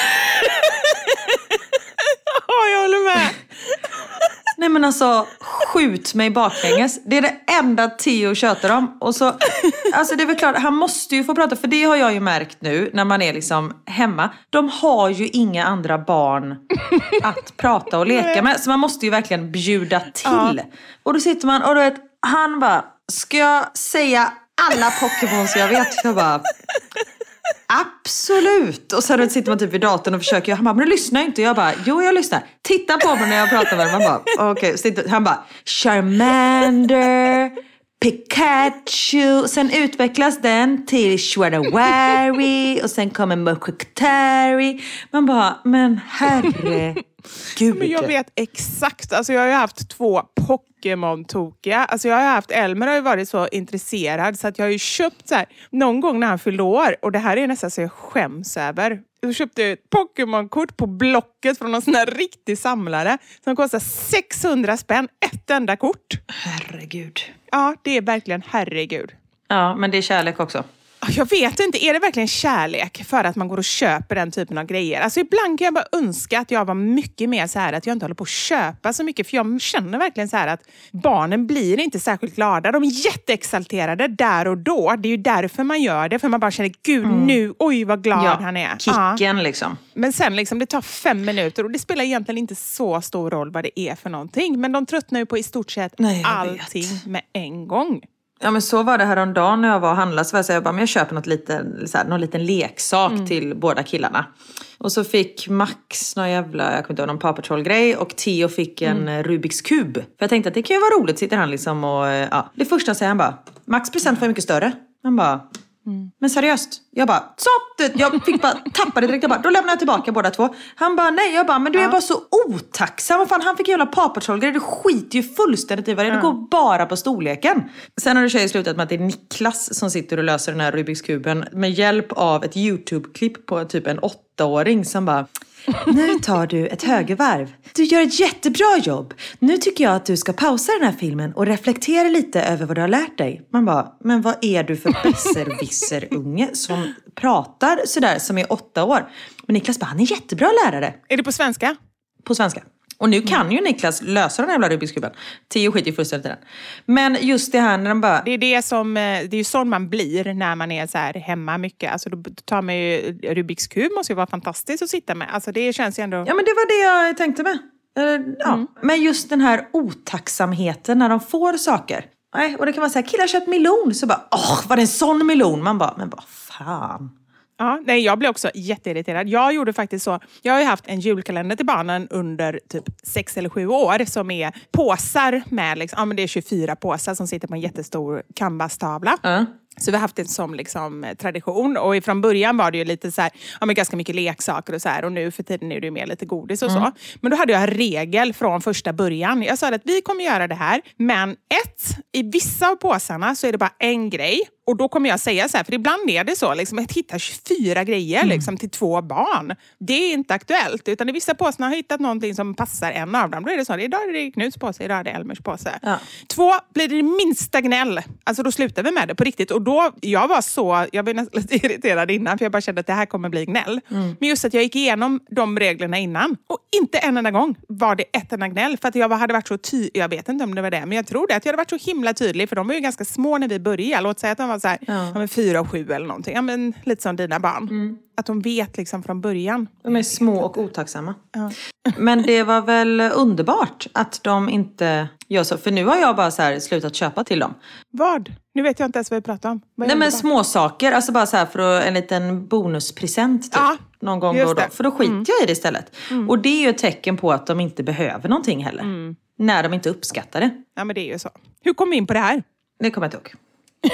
Ja, jag håller med. Nej men alltså, skjut mig baklänges. Det är det enda Theo tjötar om. Och så, alltså det är väl klart, han måste ju få prata. För det har jag ju märkt nu när man är liksom hemma. De har ju inga andra barn att prata och leka med. Så man måste ju verkligen bjuda till. Ja. Och då sitter man och då vet, han bara, ska jag säga alla Pokémons jag vet. Jag bara, absolut. Och sen sitter man typ vid datorn och försöker. Han bara, men du lyssnar ju inte. Jag bara, jo jag lyssnar. Titta på mig när jag pratar med honom. Man bara, okej. Okay. Han bara, Charmander, Pikachu. Sen utvecklas den till Shredawari. Och sen kommer Mokotari. Man bara, men herre gud. Men jag vet exakt. Alltså jag har ju haft två Pokémon-tokiga. Alltså jag har haft, Elmer har ju varit så intresserad så att jag har ju köpt så här någon gång när han fyllde år. Och det här är nästan så jag skäms över. Jag köpte ett Pokémon-kort på Blocket från någon sån här riktig samlare. Som kostar sexhundra spänn. Ett enda kort. Herregud. Ja, det är verkligen herregud. Ja, men det är kärlek också. Jag vet inte, är det verkligen kärlek för att man går och köper den typen av grejer? Alltså ibland kan jag bara önska att jag var mycket mer så här att jag inte håller på att köpa så mycket. För jag känner verkligen så här att barnen blir inte särskilt glada. De är jätteexalterade där och då. Det är ju därför man gör det. För man bara känner, gud mm. nu, oj vad glad ja, han är. Kicken ja. liksom. Men sen liksom, det tar fem minuter och det spelar egentligen inte så stor roll vad det är för någonting. Men de tröttnar ju på i stort sett Nej, allting vet. med en gång. Ja men så var det här om dagen när jag var och handlade. Så var jag, så jag bara, men jag köper något liten, så här, någon liten leksak mm. till båda killarna. Och så fick Max någon jävla, jag kommer inte ihåg, någon Paw Patrol-grej. Och Theo fick en mm. Rubiks kub. För jag tänkte att det kan ju vara roligt, sitter han liksom och, ja. Det första säger han bara, Max present var mycket större. Han bara, mm. men seriöst. Jag bara, så, jag fick bara tappa det direkt. Jag bara, då lämnar jag tillbaka båda två. Han bara, nej, jag bara, men du är ja. bara så otacksam. Vad fan, han fick ju jävla Paw Patrol-grejer. Du skiter ju fullständigt i vad det är. Det går bara på storleken. Sen har det tjej slutat med att det är Niklas som sitter och löser den här Rubiks kuben med hjälp av ett YouTube-klipp på typ en åttaåring som bara, nu tar du ett högervarv. Du gör ett jättebra jobb. Nu tycker jag att du ska pausa den här filmen och reflektera lite över vad du har lärt dig. Man bara, men vad är du för besserwisser-unge som pratar sådär som är åtta år? Men Niklas bara, han är jättebra lärare. Är det på svenska? På svenska. Och nu kan ju Niklas lösa den här jävla Rubiks kuben. Tio skit i fullständigt i den. Men just det här när de bara... Det är det som, det är ju sån man blir när man är så här hemma mycket. Alltså då tar man ju Rubiks kub, måste ju vara fantastiskt att sitta med. Alltså det känns ju ändå... Ja men det var det jag tänkte med. Ja. Mm. Men just den här otacksamheten när de får saker. Nej, och det kan vara så här, killar köpt melon. Så bara, åh, var det en sån melon? Man bara, men vad fan... Ja, nej, jag blev också jätteirriterad. Jag gjorde faktiskt så. Jag har ju haft en julkalender till barnen under typ sex eller sju år som är påsar med, liksom, ja men det är tjugofyra påsar som sitter på en jättestor canvas-tavla. Mm. Så vi har haft det som liksom tradition. Och ifrån början var det ju lite så här, ja men ganska mycket leksaker och så här. Och nu för tiden är det ju mer lite godis och mm. så. Men då hade jag en regel från första början. Jag sa att vi kommer göra det här. Men ett, i vissa av påsarna så är det bara en grej. Och då kommer jag säga så här, för ibland är det så, liksom, att hitta tjugofyra grejer mm. liksom, till två barn. Det är inte aktuellt, utan i vissa påsarna har jag hittat någonting som passar en av dem. Då är det så, idag är det Knuts påse, idag är det Elmers påse. Ja. Två, blir det minsta gnäll. Alltså då slutar vi med det på riktigt. Och då, jag var så, jag blev nästan lite irriterad innan, för jag bara kände att det här kommer bli gnäll. Mm. Men just att jag gick igenom de reglerna innan. Och inte en enda gång var det ett enda gnäll. För att jag hade varit så tydlig, jag vet inte om det var det, men jag tror det. Att jag hade varit så himla tydlig, för de var ju ganska små när vi började. Låt säga att de var så här, ja. Ja, men fyra och sju eller någonting. Ja, men lite som dina barn. Mm. Att de vet liksom från början. De är små och otacksamma. Ja. Men det var väl underbart att de inte gör så. För nu har jag bara så här slutat köpa till dem. Vad? Nu vet jag inte ens vad vi pratar om. Vad Nej men små saker. Alltså bara så här för en liten bonuspresent typ. Ja, någon gång då och då. För då skiter mm. jag i det istället. Mm. Och det är ju ett tecken på att de inte behöver någonting heller. Mm. När de inte uppskattar det. Ja men det är ju så. Hur kom vi in på det här? Det kommer jag inte ihåg.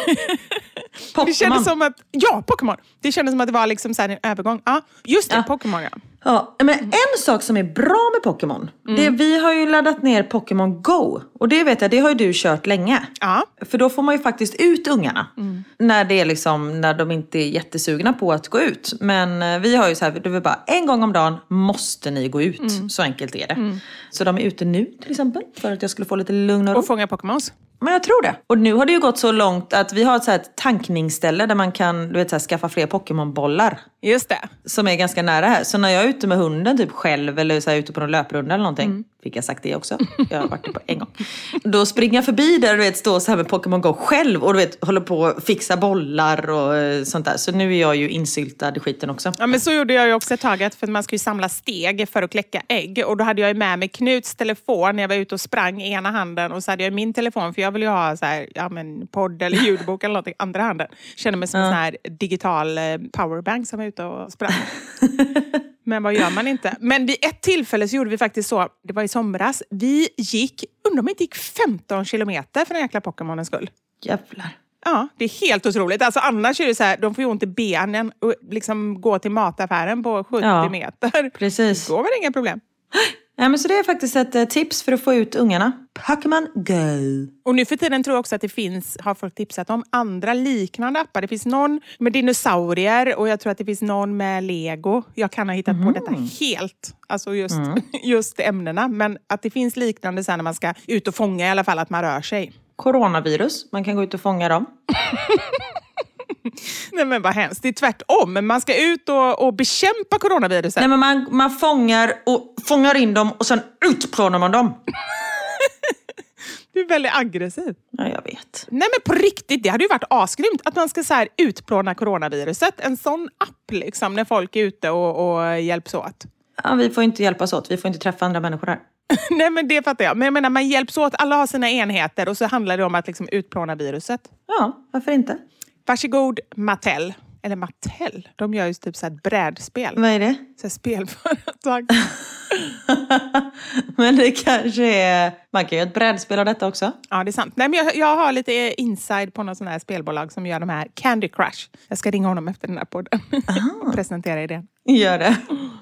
Det kändes som att, ja, Pokémon. Det kändes som att det var liksom så här en övergång. Ja, just det, ja. Pokémon, ja. Ja, men en sak som är bra med Pokémon, mm. det vi har ju laddat ner Pokémon Go. Och det vet jag, det har ju du kört länge. Ja. För då får man ju faktiskt ut ungarna. Mm. När det är liksom, när de inte är jättesugna på att gå ut. Men vi har ju så här, det var bara en gång om dagen måste ni gå ut. Mm. Så enkelt är det. Mm. Så de är ute nu till exempel, för att jag skulle få lite lugn och ro. Och fånga Pokémons. Men jag tror det. Och nu har det ju gått så långt att vi har ett så här tankningsställe där man kan, du vet, så här, skaffa fler Pokémon-bollar. Just det. Som är ganska nära här. Så när jag är ute med hunden typ själv eller så här, ute på någon löprunda eller någonting. Mm. Fick jag sagt det också. Jag har varit det på en gång. Då springer jag förbi där och du vet, står så här med Pokémon Go själv. Och du vet, håller på att fixa bollar och sånt där. Så nu är jag ju insyltad i skiten också. Ja, men så gjorde jag ju också ett tag. För man ska ju samla steg för att kläcka ägg. Och då hade jag ju med mig Knuts telefon när jag var ute och sprang i ena handen. Och så hade jag min telefon. För jag ville ju ha så här, ja, men podd eller ljudbok eller någonting andra handen. Kände mig som ja. en sån här digital powerbank som var ute och sprang. Men vad gör man inte? Men vid ett tillfälle så gjorde vi faktiskt så. Det var i somras. Vi gick, undrar om vi inte gick femton kilometer för den jäkla Pokémonens skull. Jävlar. Ja, det är helt otroligt. Alltså annars är det så här, de får ju ont i benen och liksom gå till mataffären på sjuttio ja, meter. Precis. Då var det inga problem. Ja, men så det är faktiskt ett uh, tips för att få ut ungarna. Pokémon Go. Och nu för tiden tror jag också att det finns, har folk tipsat om, andra liknande appar. Det finns någon med dinosaurier och jag tror att det finns någon med Lego. Jag kan ha hittat mm. på detta helt, alltså just, mm. just ämnena. Men att det finns liknande sen när man ska ut och fånga i alla fall, att man rör sig. Coronavirus, man kan gå ut och fånga dem. Nej men vad hemskt, det är tvärtom. Man ska ut och, och bekämpa coronaviruset. Nej men man, man fångar och fångar in dem och sen utplånar man dem. Du är väldigt aggressiv. Ja, jag vet. Nej men på riktigt, det hade ju varit asgrymt att man ska så här utplåna coronaviruset. En sån app liksom, när folk är ute och, och hjälps åt. Ja, vi får inte hjälpas åt, vi får inte träffa andra människor här. Nej men det fattar jag. Men jag menar, man hjälps åt, alla har sina enheter och så handlar det om att liksom utplåna viruset. Ja, varför inte? Varsågod Mattel. Eller Mattel, de gör ju typ så här brädspel. Vad är det? Så här spelföretag. Men det kanske är... Man kan ju ett brädspel av detta också. Ja, det är sant. Nej, men jag, jag har lite inside på något sån här spelbolag som gör de här Candy Crush. Jag ska ringa honom efter den här podden. Och presentera idén. Gör det.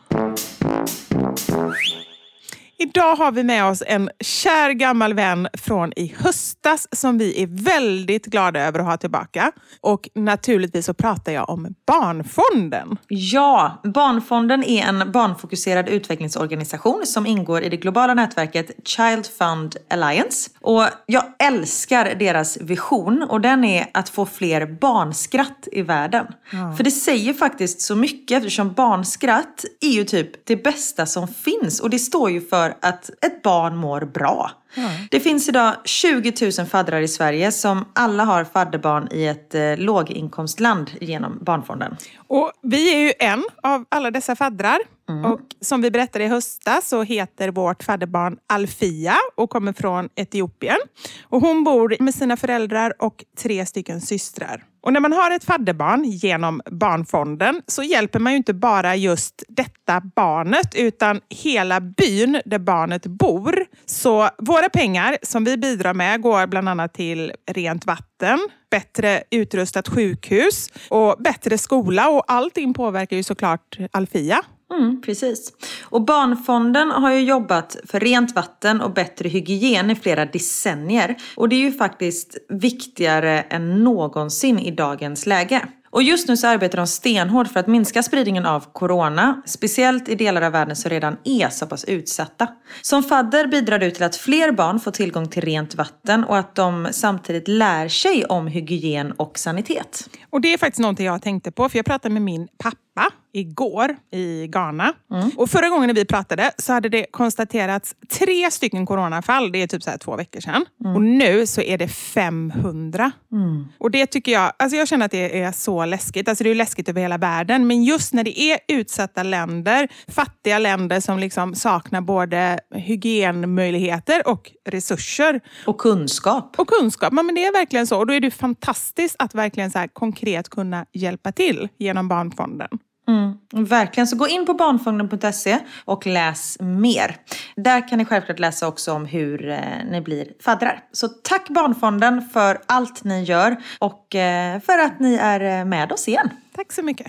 Idag har vi med oss en kär gammal vän från i höstas som vi är väldigt glada över att ha tillbaka. Och naturligtvis så pratar jag om Barnfonden. Ja, Barnfonden är en barnfokuserad utvecklingsorganisation som ingår i det globala nätverket Child Fund Alliance. Och jag älskar deras vision och den är att få fler barnskratt i världen. Ja. För det säger faktiskt så mycket eftersom barnskratt är ju typ det bästa som finns och det står ju för att ett barn mår bra. Mm. Det finns idag tjugo tusen faddrar i Sverige som alla har fadderbarn i ett eh, låginkomstland genom Barnfonden. Och vi är ju en av alla dessa faddrar. Mm. Och som vi berättade i höstas så heter vårt fadderbarn Alfia och kommer från Etiopien. Och hon bor med sina föräldrar och tre stycken systrar. Och när man har ett fadderbarn genom Barnfonden så hjälper man ju inte bara just detta barnet utan hela byn där barnet bor. Så våra pengar som vi bidrar med går bland annat till rent vatten, bättre utrustat sjukhus och bättre skola och allting påverkar ju såklart Alfia. Mm, precis. Och Barnfonden har ju jobbat för rent vatten och bättre hygien i flera decennier. Och det är ju faktiskt viktigare än någonsin i dagens läge. Och just nu så arbetar de stenhårt för att minska spridningen av corona, speciellt i delar av världen som redan är så pass utsatta. Som fadder bidrar du till att fler barn får tillgång till rent vatten och att de samtidigt lär sig om hygien och sanitet. Och det är faktiskt någonting jag tänkte på, för jag pratade med min pappa igår i Ghana. Mm. Och förra gången när vi pratade så hade det konstaterats tre stycken coronafall. Det är typ så här två veckor sedan. Mm. Och nu så är det femhundra. Mm. Och det tycker jag, alltså jag känner att det är så läskigt. Alltså det är ju läskigt över hela världen. Men just när det är utsatta länder, fattiga länder som liksom saknar både hygienmöjligheter och resurser. Och kunskap. Och kunskap, men det är verkligen så. Och då är det fantastiskt att verkligen så här konkret kunna hjälpa till genom Barnfonden. Mm, verkligen, så gå in på barnfonden punkt se och läs mer. Där kan ni självklart läsa också om hur eh, ni blir faddrar. Så tack Barnfonden för allt ni gör och eh, för att ni är med oss igen. Tack så mycket.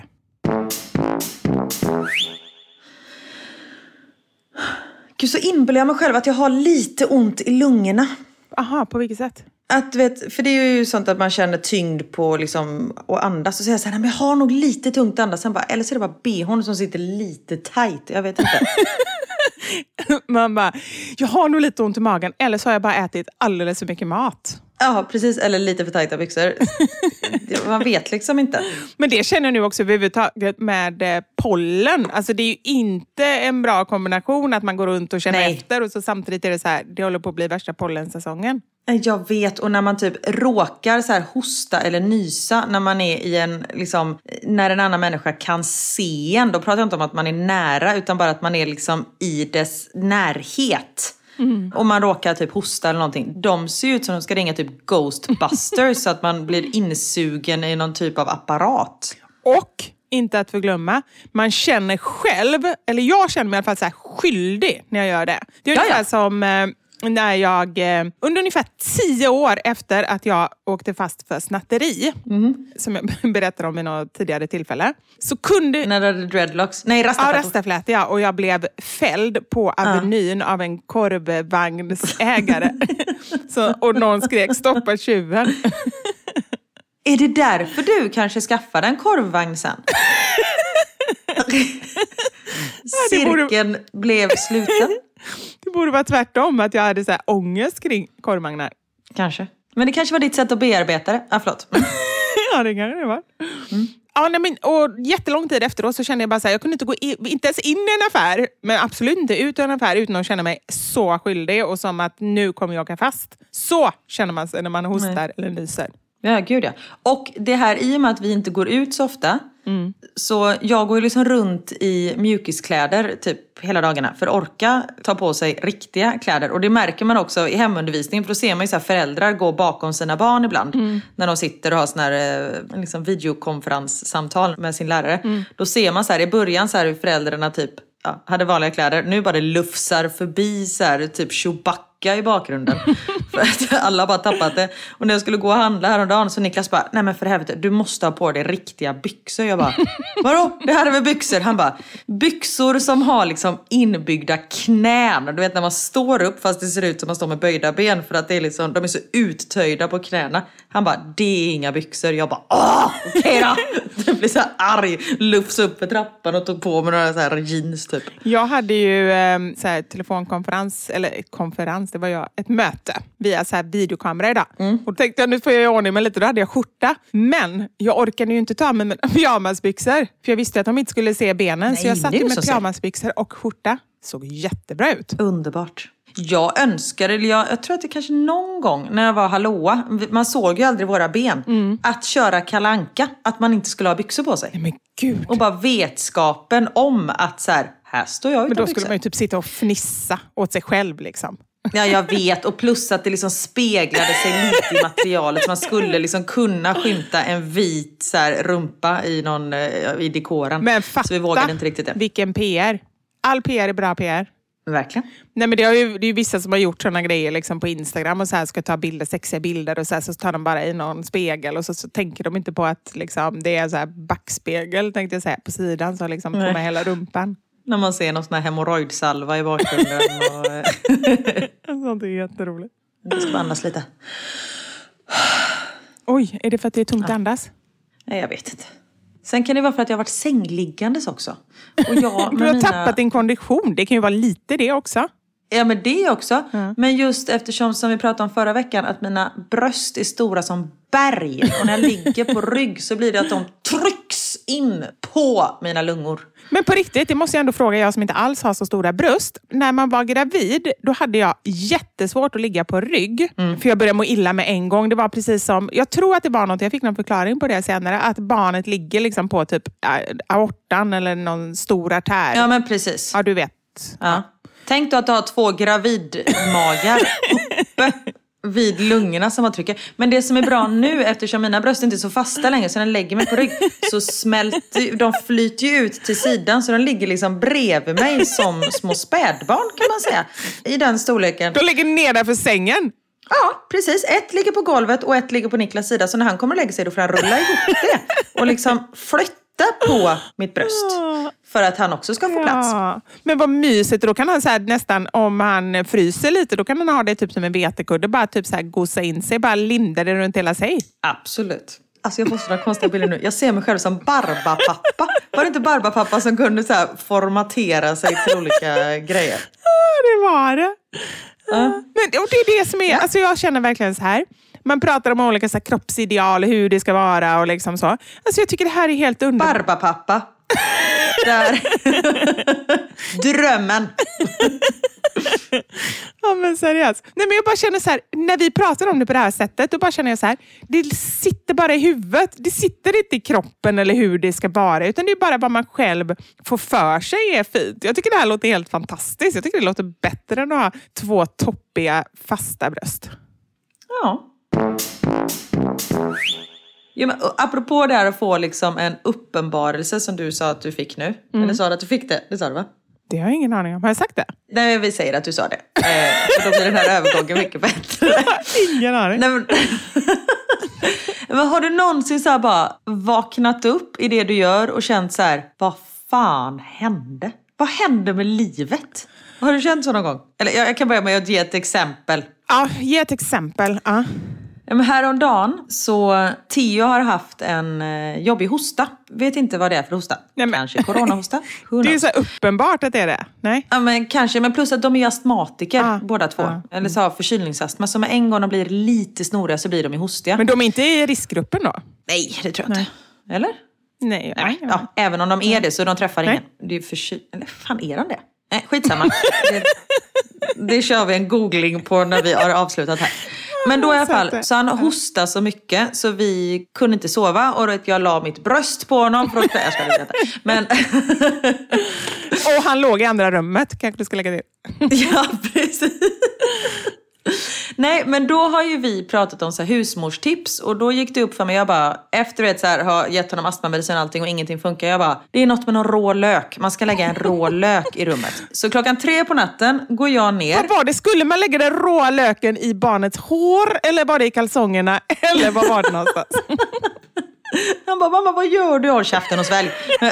Gud, så inbillar jag mig själv att jag har lite ont i lungorna. Aha, på vilket sätt? Att, vet, för det är ju sånt att man känner tyngd på liksom, och andas och säger så här, men jag har nog lite tungt att andas. Sen bara, eller så är det bara B H:n som sitter lite tajt. Jag vet inte. Man bara, jag har nog lite ont i magen. Eller så har jag bara ätit alldeles för mycket mat. Ja, precis. Eller lite för tajta byxor. Man vet liksom inte. Men det känner jag nu också överhuvudtaget med eh, pollen. Alltså det är ju inte en bra kombination att man går runt och känner Nej. efter. Och så samtidigt är det så här, det håller på att bli värsta pollensäsongen. Jag vet, och när man typ råkar så här hosta eller nysa när man är i en, liksom, när en annan människa kan se en. Då pratar jag inte om att man är nära, utan bara att man är liksom i dess närhet. Mm. Om man råkar typ hosta eller någonting. De ser ut som de ska ringa typ Ghostbusters så att man blir insugen i någon typ av apparat. Och inte att förglömma, man känner själv, eller jag känner mig i alla fall så här skyldig när jag gör det. Det är Ja, ungefär ja. som eh, när jag eh, under ungefär tio år efter att jag åkte fast för snatteri, mm. som jag berättade om i något tidigare tillfälle, så kunde... När du hade dreadlocks? Nej, rastaflätor. Ja, rastaflätor, ja. Och jag blev fälld på Avenyn av en korvvagnsägare. så, och någon skrek, stoppa tjuven. Är det därför du kanske skaffade en korvvagn sen? Cirkeln borde... blev sluten. Det borde vara tvärtom, att jag hade så här ångest kring korvvagnar. Kanske. Men det kanske var ditt sätt att bearbeta det. Ah, förlåt. ja, det kanske det var. Mm. Ja, nej, men, och jättelång tid efteråt så kände jag bara så här, jag kunde inte gå in, inte ens in i en affär, men absolut inte ut ur en affär utan att känna mig så skyldig och som att nu kommer jag åka fast. Så känner man sig när man hostar nej. eller nyser. Ja, gud ja. Och det här, i och med att vi inte går ut så ofta, mm. så jag går ju liksom runt i mjukiskläder typ hela dagarna för att orka ta på sig riktiga kläder. Och det märker man också i hemundervisningen, för då ser man ju så här föräldrar gå bakom sina barn ibland mm. när de sitter och har såna här liksom videokonferenssamtal med sin lärare. Mm. Då ser man så här i början så här hur föräldrarna typ ja, hade vanliga kläder. Nu bara det lufsar förbi så här typ Chewbacca i bakgrunden. För att alla bara tappat det. Och när jag skulle gå och handla häromdagen så Niklas bara, nej men för helvete, du måste ha på dig riktiga byxor. Jag bara, vadå? Det här är väl byxor? Han bara, byxor som har liksom inbyggda knän. Du vet när man står upp fast det ser ut som man står med böjda ben. För att det är liksom, de är så uttöjda på knäna. Han bara, det är inga byxor. Jag bara, åh, okej okay då. Jag blev så här arg, lufs upp för trappan och tog på mig några så här jeans typ. Jag hade ju eh, så här telefonkonferens, eller konferens, det var jag, ett möte via så här videokamera idag. Mm. Och då tänkte jag, nu får jag i ordning mig lite, då hade jag skjorta. Men jag orkade ju inte ta med mina pyjamasbyxor. För jag visste att de inte skulle se benen. Nej, så jag satt ju med pyjamasbyxor och skjorta. Såg jättebra ut. Underbart. Jag önskar, eller jag, jag tror att det kanske någon gång när jag var hallåa, man såg ju aldrig våra ben, mm. att köra Kalle Anka, att man inte skulle ha byxor på sig. Nej, men gud. Och bara vetskapen om att så här, här står jag utan Men då byxor. skulle man ju typ sitta och fnissa åt sig själv liksom. Ja, jag vet. Och plus att det liksom speglade sig lite i materialet. Så man skulle liksom kunna skymta en vit så här, rumpa i, någon, i dekoren. Men fatta, så vi vågade inte riktigt det. Vilken P R. All P R är bra P R. Verkligen. Nej, men det, har ju, det är ju vissa som har gjort sådana grejer liksom på Instagram och så här ska ta bilder, sexiga bilder och så här, så tar de bara i någon spegel och så, så tänker de inte på att liksom, det är så här backspegel, tänkte jag säga, på sidan så liksom på med hela rumpan. När man ser någon sån här hemorrojdsalva i bakgrunden. Och... Sånt är jätteroligt. Jag ska andas lite. Oj, är det för att det är tungt att andas? Nej, jag vet inte. Sen kan det vara för att jag har varit sängliggandes också. Och jag, du har mina... tappat din kondition. Det kan ju vara lite det också. Ja, men det också. Mm. Men just eftersom, som vi pratade om förra veckan, att mina bröst är stora som berg. Och när jag ligger på rygg så blir det att de trycks in på mina lungor. Men på riktigt, det måste jag ändå fråga, jag som inte alls har så stora bröst. När man var gravid, då hade jag jättesvårt att ligga på rygg. Mm. För jag började må illa med en gång. Det var precis som, jag tror att det var något, jag fick någon förklaring på det senare. Att barnet ligger liksom på typ aortan eller någon stor artär. Ja, men precis. Ja, du vet. Ja. Tänk då att du har två gravidmagar uppe vid lungorna som man trycker. Men det som är bra nu, eftersom mina bröst inte är så fasta längre, så när jag lägger mig på rygg så smälter de, flyter ju ut till sidan, så de ligger liksom bredvid mig som små spädbarn, kan man säga. I den storleken. De ligger nedanför sängen. Ja, precis. Ett ligger på golvet och ett ligger på Niklas sida. Så när han kommer att lägga sig, då får han rulla ihop det och liksom flytta på mitt bröst. För att han också ska få plats. Ja. Men vad mysigt. Då kan han så här, nästan, om han fryser lite, då kan han ha det typ som en vetekudde. Bara typ så här gosa in sig. Bara linda det runt hela sig. Absolut. Alltså jag får sådana konstiga bilder nu. Jag ser mig själv som Barbapappa. Var det inte Barbapappa som kunde så här formatera sig till olika grejer? Ja, det var det. Ja. Men och det är det som är, ja. Alltså jag känner verkligen så här. Man pratar om olika så här, kroppsideal, hur det ska vara och liksom så. Alltså jag tycker det här är helt underbart. Barbapappa. Där. Drömmen. Ja men seriöst. Nej men jag bara känner så här, när vi pratar om det på det här sättet, då bara känner jag så här, det sitter bara i huvudet. Det sitter inte i kroppen eller hur det ska vara, utan det är bara vad man själv får för sig är fint. Jag tycker det här låter helt fantastiskt. Jag tycker det låter bättre än att ha två toppiga fasta bröst. Ja. Ja, men apropå det här att få liksom en uppenbarelse som du sa att du fick nu. Mm. Eller sa du att du fick det? Det sa du va? Det har jag ingen aning om. Har jag sagt det? Nej, vi säger att du sa det. Eh, för då blir den här övergången mycket bättre. Ingen aning. Nej, men, men har du någonsin så här bara vaknat upp i det du gör och känt så här, vad fan hände? Vad hände med livet? Har du känt så någon gång? Eller jag, jag kan börja med att ge ett exempel. Ja, ge ett exempel. Ja. Ja, men häromdagen så Theo har haft en eh, jobbig hosta. Vet inte vad det är för hosta. Nej, men... Kanske coronahosta. Det är ju så uppenbart att det är det. Nej. Ja, men kanske. Men plus att de är astmatiker ah, båda två. Ah, Eller så har förkylningsastma. Så med en gång de blir lite snoriga så blir de i hostiga. Men de är inte i riskgruppen då? Nej, det tror jag Nej. inte. Eller? Nej. Nej. Ja, även om de är det så de träffar Nej. ingen. Det är förkyl... Eller fan är de det? Nej, skitsamma. det, det kör vi en googling på när vi har avslutat här. Men då i alla fall, så han hostade så mycket så vi kunde inte sova. Och vet, jag la mitt bröst på honom. För att, jag ska inte Men... och han låg i andra rummet, kanske du ska lägga det. Ja, precis. Nej, men då har ju vi pratat om så här husmorstips. Och då gick det upp för mig, jag bara, efter att så här, ha gett honom astmamedicin och allting och ingenting funkar, jag bara, det är något med någon rå lök. Man ska lägga en rå lök i rummet. Så klockan tre på natten går jag ner. Vad var det? Skulle man lägga den råa löken i barnets hår? Eller var det i kalsongerna? Eller vad var det någonstans? Han bara, mamma vad gör du? Håll käften och svälj.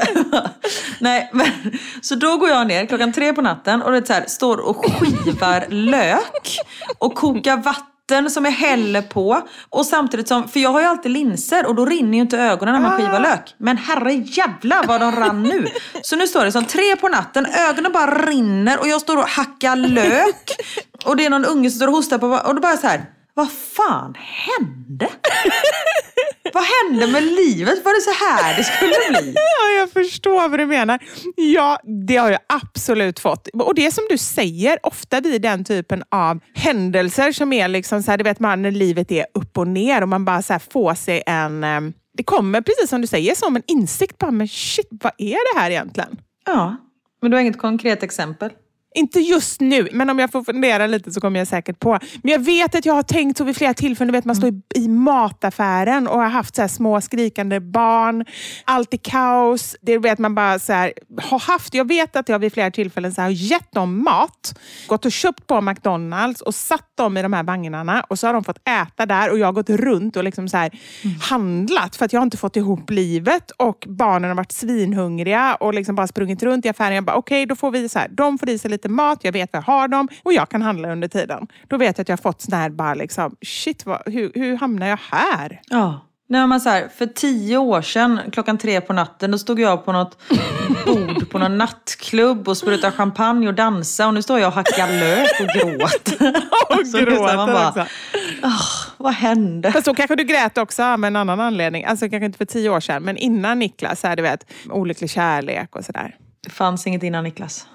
Nej, men, så då går jag ner klockan tre på natten och det så här, står och skivar lök och kokar vatten som jag häller på. Och samtidigt som, för jag har ju alltid linser och då rinner ju inte ögonen när man skivar lök. Men herre jävla vad de rann nu. Så nu står det som tre på natten, ögonen bara rinner och jag står och hackar lök. Och det är någon unge som står och hostar på, och då bara så här, vad fan hände? Vad hände med livet? Var det så här det skulle bli? Ja, jag förstår vad du menar. Ja, det har jag absolut fått. Och det är som du säger, ofta vid den typen av händelser som är liksom så här, du vet man när livet är upp och ner och man bara så här får sig en... Det kommer precis som du säger som en insikt på, men shit, vad är det här egentligen? Ja, men du har inget konkret exempel? Inte just nu, men om jag får fundera lite så kommer jag säkert på. Men jag vet att jag har tänkt så vid flera tillfällen. Du vet, man står i, i mataffären och har haft så här små skrikande barn. Allt är kaos. Det vet man bara så här, har haft. Jag vet att jag vid flera tillfällen så här, har gett dem mat. Gått och köpt på McDonalds och satt dem i de här vagnarna. Och så har de fått äta där och jag har gått runt och liksom så här, mm. handlat. För att jag har inte fått ihop livet. Och barnen har varit svinhungriga och liksom bara sprungit runt i affären. Jag bara, okej, okay, då får vi så här, de får i sig lite mat, jag vet vad jag har dem och jag kan handla under tiden. Då vet jag att jag har fått sån här bara liksom, shit, vad, hur, hur hamnar jag här? Ja. Nej, men så här, för tio år sedan, klockan tre på natten, då stod jag på något bord på någon nattklubb och sprutade champagne och dansa och nu står jag och hackar lök och gråter. Och så gråter man bara, också. Oh, vad hände? Fast så kanske du grät också av en annan anledning. Alltså kanske inte för tio år sedan, men innan Niklas, så här, du vet, olycklig kärlek och sådär. Det fanns inget innan Niklas.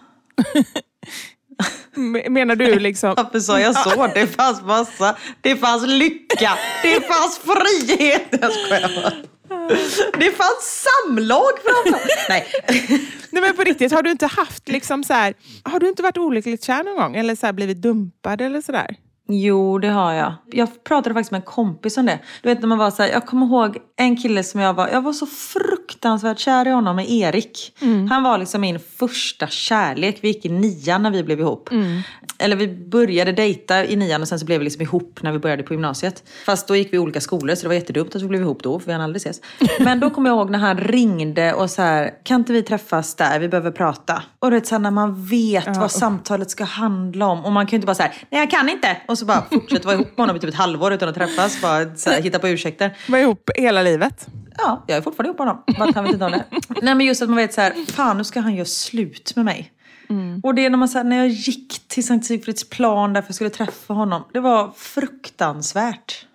Menar du liksom... Varför sa jag så? Det fanns massa. Det fanns lycka. Det fanns frihet. Jag skojar bara. Det fanns samlag framför. Nej. Nej men på riktigt, har du inte haft liksom så här, har du inte varit olyckligt kär någon gång? Eller så här blivit dumpad eller sådär? Jo, det har jag. Jag pratade faktiskt med en kompis om det. Du vet när man var så här, jag kommer ihåg en kille som jag var, jag var så fruktansvärt kär i honom, med Erik. Mm. Han var liksom min första kärlek. Vi gick i nian när vi blev ihop. Mm. Eller vi började dejta i nian och sen så blev vi liksom ihop när vi började på gymnasiet. Fast då gick vi i olika skolor så det var jättedumt att vi blev ihop då, för vi hann aldrig ses. Men då kommer jag ihåg när han ringde och så här, kan inte vi träffas där? Vi behöver prata. Och det är så här, när man vet ja, vad och... samtalet ska handla om. Och man kan ju inte bara så här, nej jag kan inte. Och så bara fortsätta vara ihop med honom i typ ett halvår utan att träffas. Bara så här, hitta på ursäkter. Var ihop hela livet? Ja, jag är fortfarande ihop med honom. Bara att han vet inte om det. Nej, men just att man vet så här, fan nu ska han göra slut med mig. Mm. Och det är när man så här, när jag gick till Sankt Sigfrids plan därför jag skulle träffa honom. Det var fruktansvärt.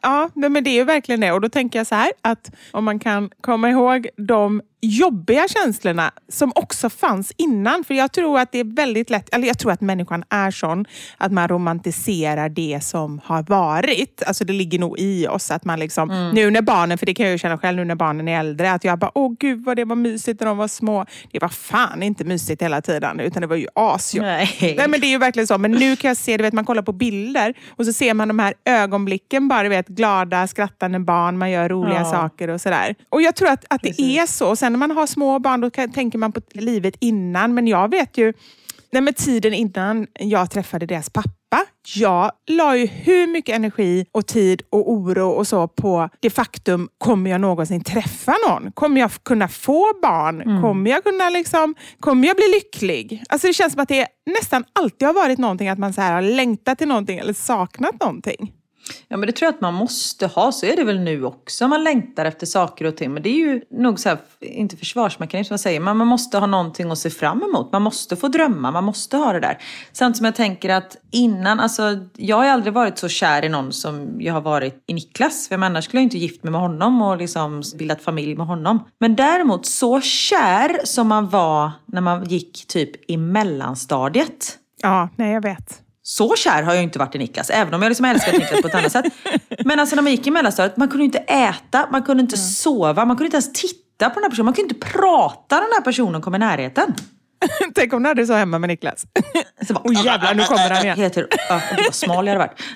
Ja, men det är ju verkligen det. Och då tänker jag så här, att om man kan komma ihåg de jobbiga känslorna som också fanns innan. För jag tror att det är väldigt lätt, eller jag tror att människan är sån att man romantiserar det som har varit. Alltså det ligger nog i oss att man liksom, mm. nu när barnen, för det kan jag ju känna själv nu när barnen är äldre, att jag bara, åh gud vad det var mysigt när de var små. Det var fan inte mysigt hela tiden, utan det var ju asjobb. Nej. Nej, men det är ju verkligen så. Men nu kan jag se, du vet, man kollar på bilder och så ser man de här ögonblicken, bara du vet, glada, skrattande barn, man gör roliga ja. saker och sådär. Och jag tror att, att det är så. Sen när man har små barn, då kan, tänker man på livet innan. Men jag vet ju, nej, med tiden innan jag träffade deras pappa, jag la ju hur mycket energi och tid och oro och så på det faktum, kommer jag någonsin träffa någon? Kommer jag kunna få barn? Mm. Kommer jag kunna liksom, kommer jag bli lycklig? Alltså det känns som att det nästan alltid har varit någonting, att man så här har längtat till någonting eller saknat någonting. Ja, men det tror jag att man måste ha. Så är det väl nu också. Man längtar efter saker och ting. Men det är ju nog så här, inte försvarsmekanism man säger. Men man måste ha någonting att se fram emot. Man måste få drömma. Man måste ha det där. Samtidigt som jag tänker att innan, alltså jag har aldrig varit så kär i någon som jag har varit i Niklas. För annars skulle jag inte gift mig med honom och liksom bildat familj med honom. Men däremot så kär som man var när man gick typ i mellanstadiet. Ja, nej jag vet. Så kär har jag inte varit i Niklas, även om jag liksom älskat Niklas på ett annat sätt. Men alltså när man gick i mellanstadiet, man kunde inte äta, man kunde inte mm. sova, man kunde inte ens titta på den här personen, man kunde inte prata när den här personen kom i närheten. Tänk om du hade så hemma med Niklas. Så bara, oh jävlar, nu kommer han igen. Heter, ja, det var smal jag hade varit.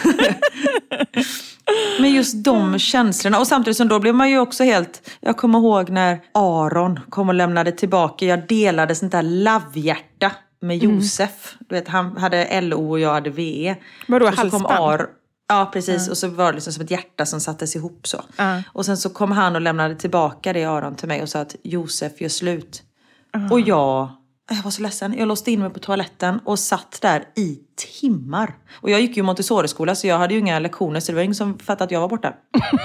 Men just de känslorna. Och samtidigt som då blev man ju också helt... Jag kommer ihåg när Aron kom och lämnade tillbaka. Jag delade sånt där lavhjärta med Josef. Mm. Du vet, han hade L O och jag hade V E. Vadå, och så halsband? kom Ar... Ja, precis. Mm. Och så var det liksom som ett hjärta som sattes ihop så. Mm. Och sen så kom han och lämnade tillbaka det Aron till mig och sa att Josef gör slut. Mm. Och jag... Jag var så ledsen. Jag låste in mig på toaletten och satt där i timmar. Och jag gick ju Montessori-skola så jag hade ju inga lektioner. Så det var ingen som fattade att jag var borta.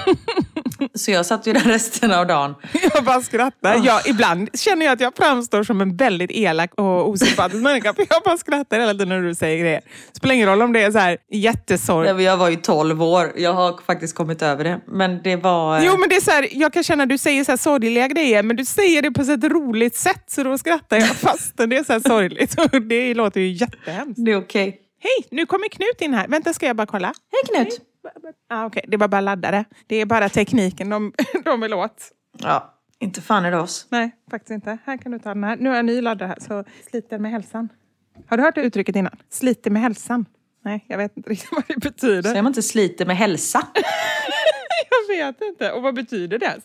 Så jag satt ju där resten av dagen. Jag bara skrattar. Oh. Jag, ibland känner jag att jag framstår som en väldigt elak och osympatisk människa. För jag bara skrattar hela tiden när du säger det. Det spelar ingen roll om det är så här jättesorg. Ja, jag var ju tolv år. Jag har faktiskt kommit över det. Men det var... Jo, men det är så här, jag kan känna att du säger så här sorgliga grejer. Men du säger det på ett roligt sätt. Så då skrattar jag fast det är så här sorgligt. Det låter ju jättehemskt. Det är okej. Okay. Hej, nu kommer Knut in här. Vänta, ska jag bara kolla? Hej Knut. Ah, okej, okay. Det var bara laddare. Det är bara tekniken de, de vill åt. Ja, inte fan är det oss. Nej, faktiskt inte. Här kan du ta den här. Nu är en ny laddare här, så sliter med hälsan. Har du hört det uttrycket innan? Sliter med hälsan. Nej, jag vet inte riktigt vad det betyder. Säger man inte sliter med hälsa? Jag vet inte. Och vad betyder det?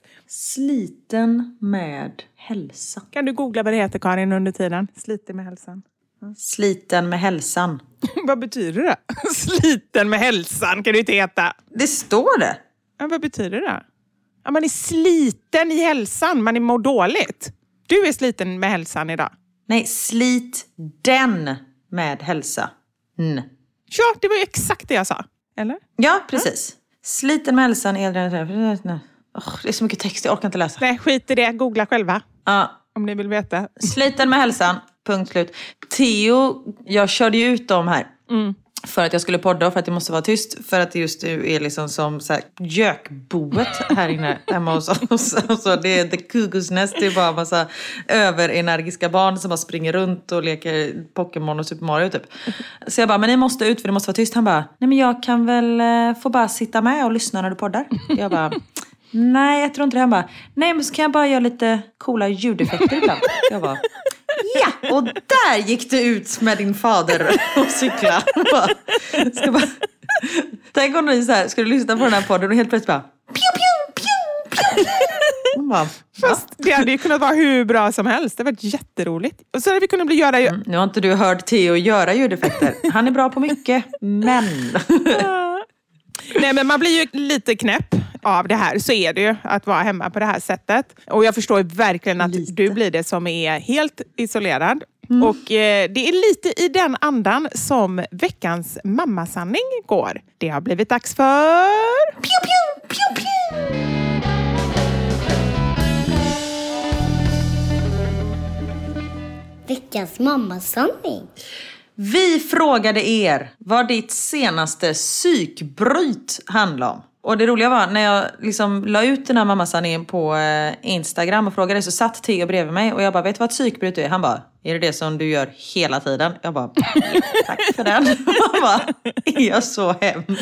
Sliten med hälsa. Kan du googla vad det heter, Karin, under tiden? Sliter med hälsan. Mm. Sliten med hälsan. Vad betyder det? Sliten med hälsan kan du inte heta. Det står det. Ja, vad betyder det? Ja, man är sliten i hälsan. Man är mår dåligt. Du är sliten med hälsan idag. Nej, slit den med hälsa. Mm. Ja, det var ju exakt det jag sa. Eller? Ja, precis. Ja. Sliten med hälsan är det... Oh, det är så mycket text, jag orkar inte läsa. Nej, skit i det. Googla själva. Ja. Om ni vill veta. Sliten med hälsan. Punkt slut. Theo, jag körde ju ut dem här. Mm. För att jag skulle podda och för att det måste vara tyst. För att det just nu är liksom som så här gökboet här inne hemma hos oss. Så det är the cuckoo's nest. Det är bara en massa överenergiska barn som bara springer runt och leker Pokémon och Super Mario typ. Så jag bara, men ni måste ut för det måste vara tyst. Han bara, nej men jag kan väl få bara sitta med och lyssna när du poddar. Jag bara... Nej, jag tror inte det. Han bara, nej men så kan jag bara göra lite coola ljudeffekter ibland. Jag bara, ja, och där gick du ut med din fader och cykla. Ska bara, tänk om du så här, ska du lyssna på den här podden och helt plötsligt bara, piu, piu, piu, piu. Bara, fast det hade ju kunnat vara hur bra som helst. Det var jätteroligt. Och så hade vi kunnat bli göra... Mm, nu har inte du hört Theo göra ljudeffekter. Han är bra på mycket, men... Nej, men man blir ju lite knäpp av det här. Så är det ju att vara hemma på det här sättet. Och jag förstår verkligen att lite. Du blir det som är helt isolerad. Mm. Och eh, det är lite i den andan som veckans mammasanning går. Det har blivit dags för... Piu, piu, piu, piu. Veckans mammasanning. Vi frågade er vad ditt senaste psykbryt handlar om. Och det roliga var när jag liksom la ut den här mammasanningen på eh, Instagram och frågade, så satt Theo bredvid mig och jag bara, vet du vad ett psykbryt är? Han bara, är det det som du gör hela tiden? Jag bara, tack för den. Han bara, är jag så hemsk?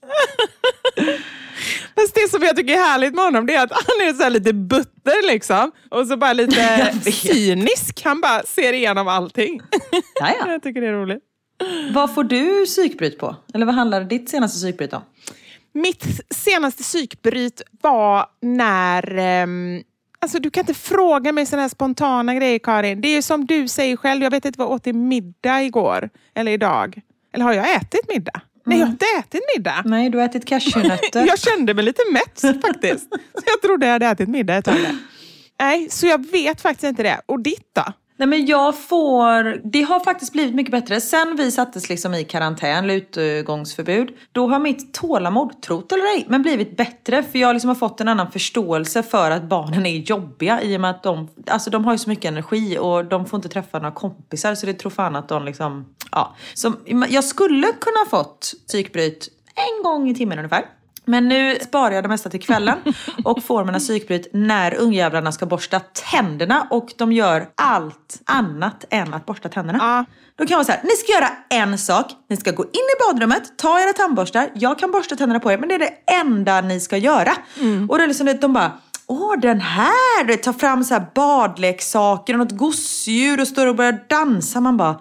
Fast det som jag tycker är härligt med honom, det är att han är så här lite butter liksom. Och så bara lite cynisk. Han bara ser igenom allting. Jaja. Jag tycker det är roligt. Vad får du psykbryt på? Eller vad handlar ditt senaste psykbryt om? Mitt senaste psykbryt var när... Um, alltså du kan inte fråga mig sådana här spontana grejer, Karin. Det är ju som du säger själv. Jag vet inte vad jag åt i middag igår. Eller idag. Eller har jag ätit middag? Mm. Nej, jag har inte ätit middag. Nej, du har ätit cashewnötter. Jag kände mig lite mätt faktiskt. Så jag trodde jag hade ätit middag ett tag. Nej, så jag vet faktiskt inte det. Och ditt då? Nej, men jag får... Det har faktiskt blivit mycket bättre. Sen vi sattes liksom i karantän, eller utgångsförbud. Då har mitt tålamod, trott eller ej, men blivit bättre. För jag liksom har fått en annan förståelse för att barnen är jobbiga. I och med att de... Alltså de har ju så mycket energi och de får inte träffa några kompisar. Så det tror fan att de liksom... Ja. Så jag skulle kunna ha fått psykbryt en gång i timmen ungefär. Men nu sparar jag det mesta till kvällen och får mina psykbryt när ungjävlarna ska borsta tänderna. Och de gör allt annat än att borsta tänderna. Ja. Då kan jag vara så här, ni ska göra en sak. Ni ska gå in i badrummet, ta era tandborstar. Jag kan borsta tänderna på er, men det är det enda ni ska göra. Mm. Och det är liksom det, de bara... Åh, den här! Ta fram så här badleksaker och något gosedjur och står och börjar dansa. Man bara...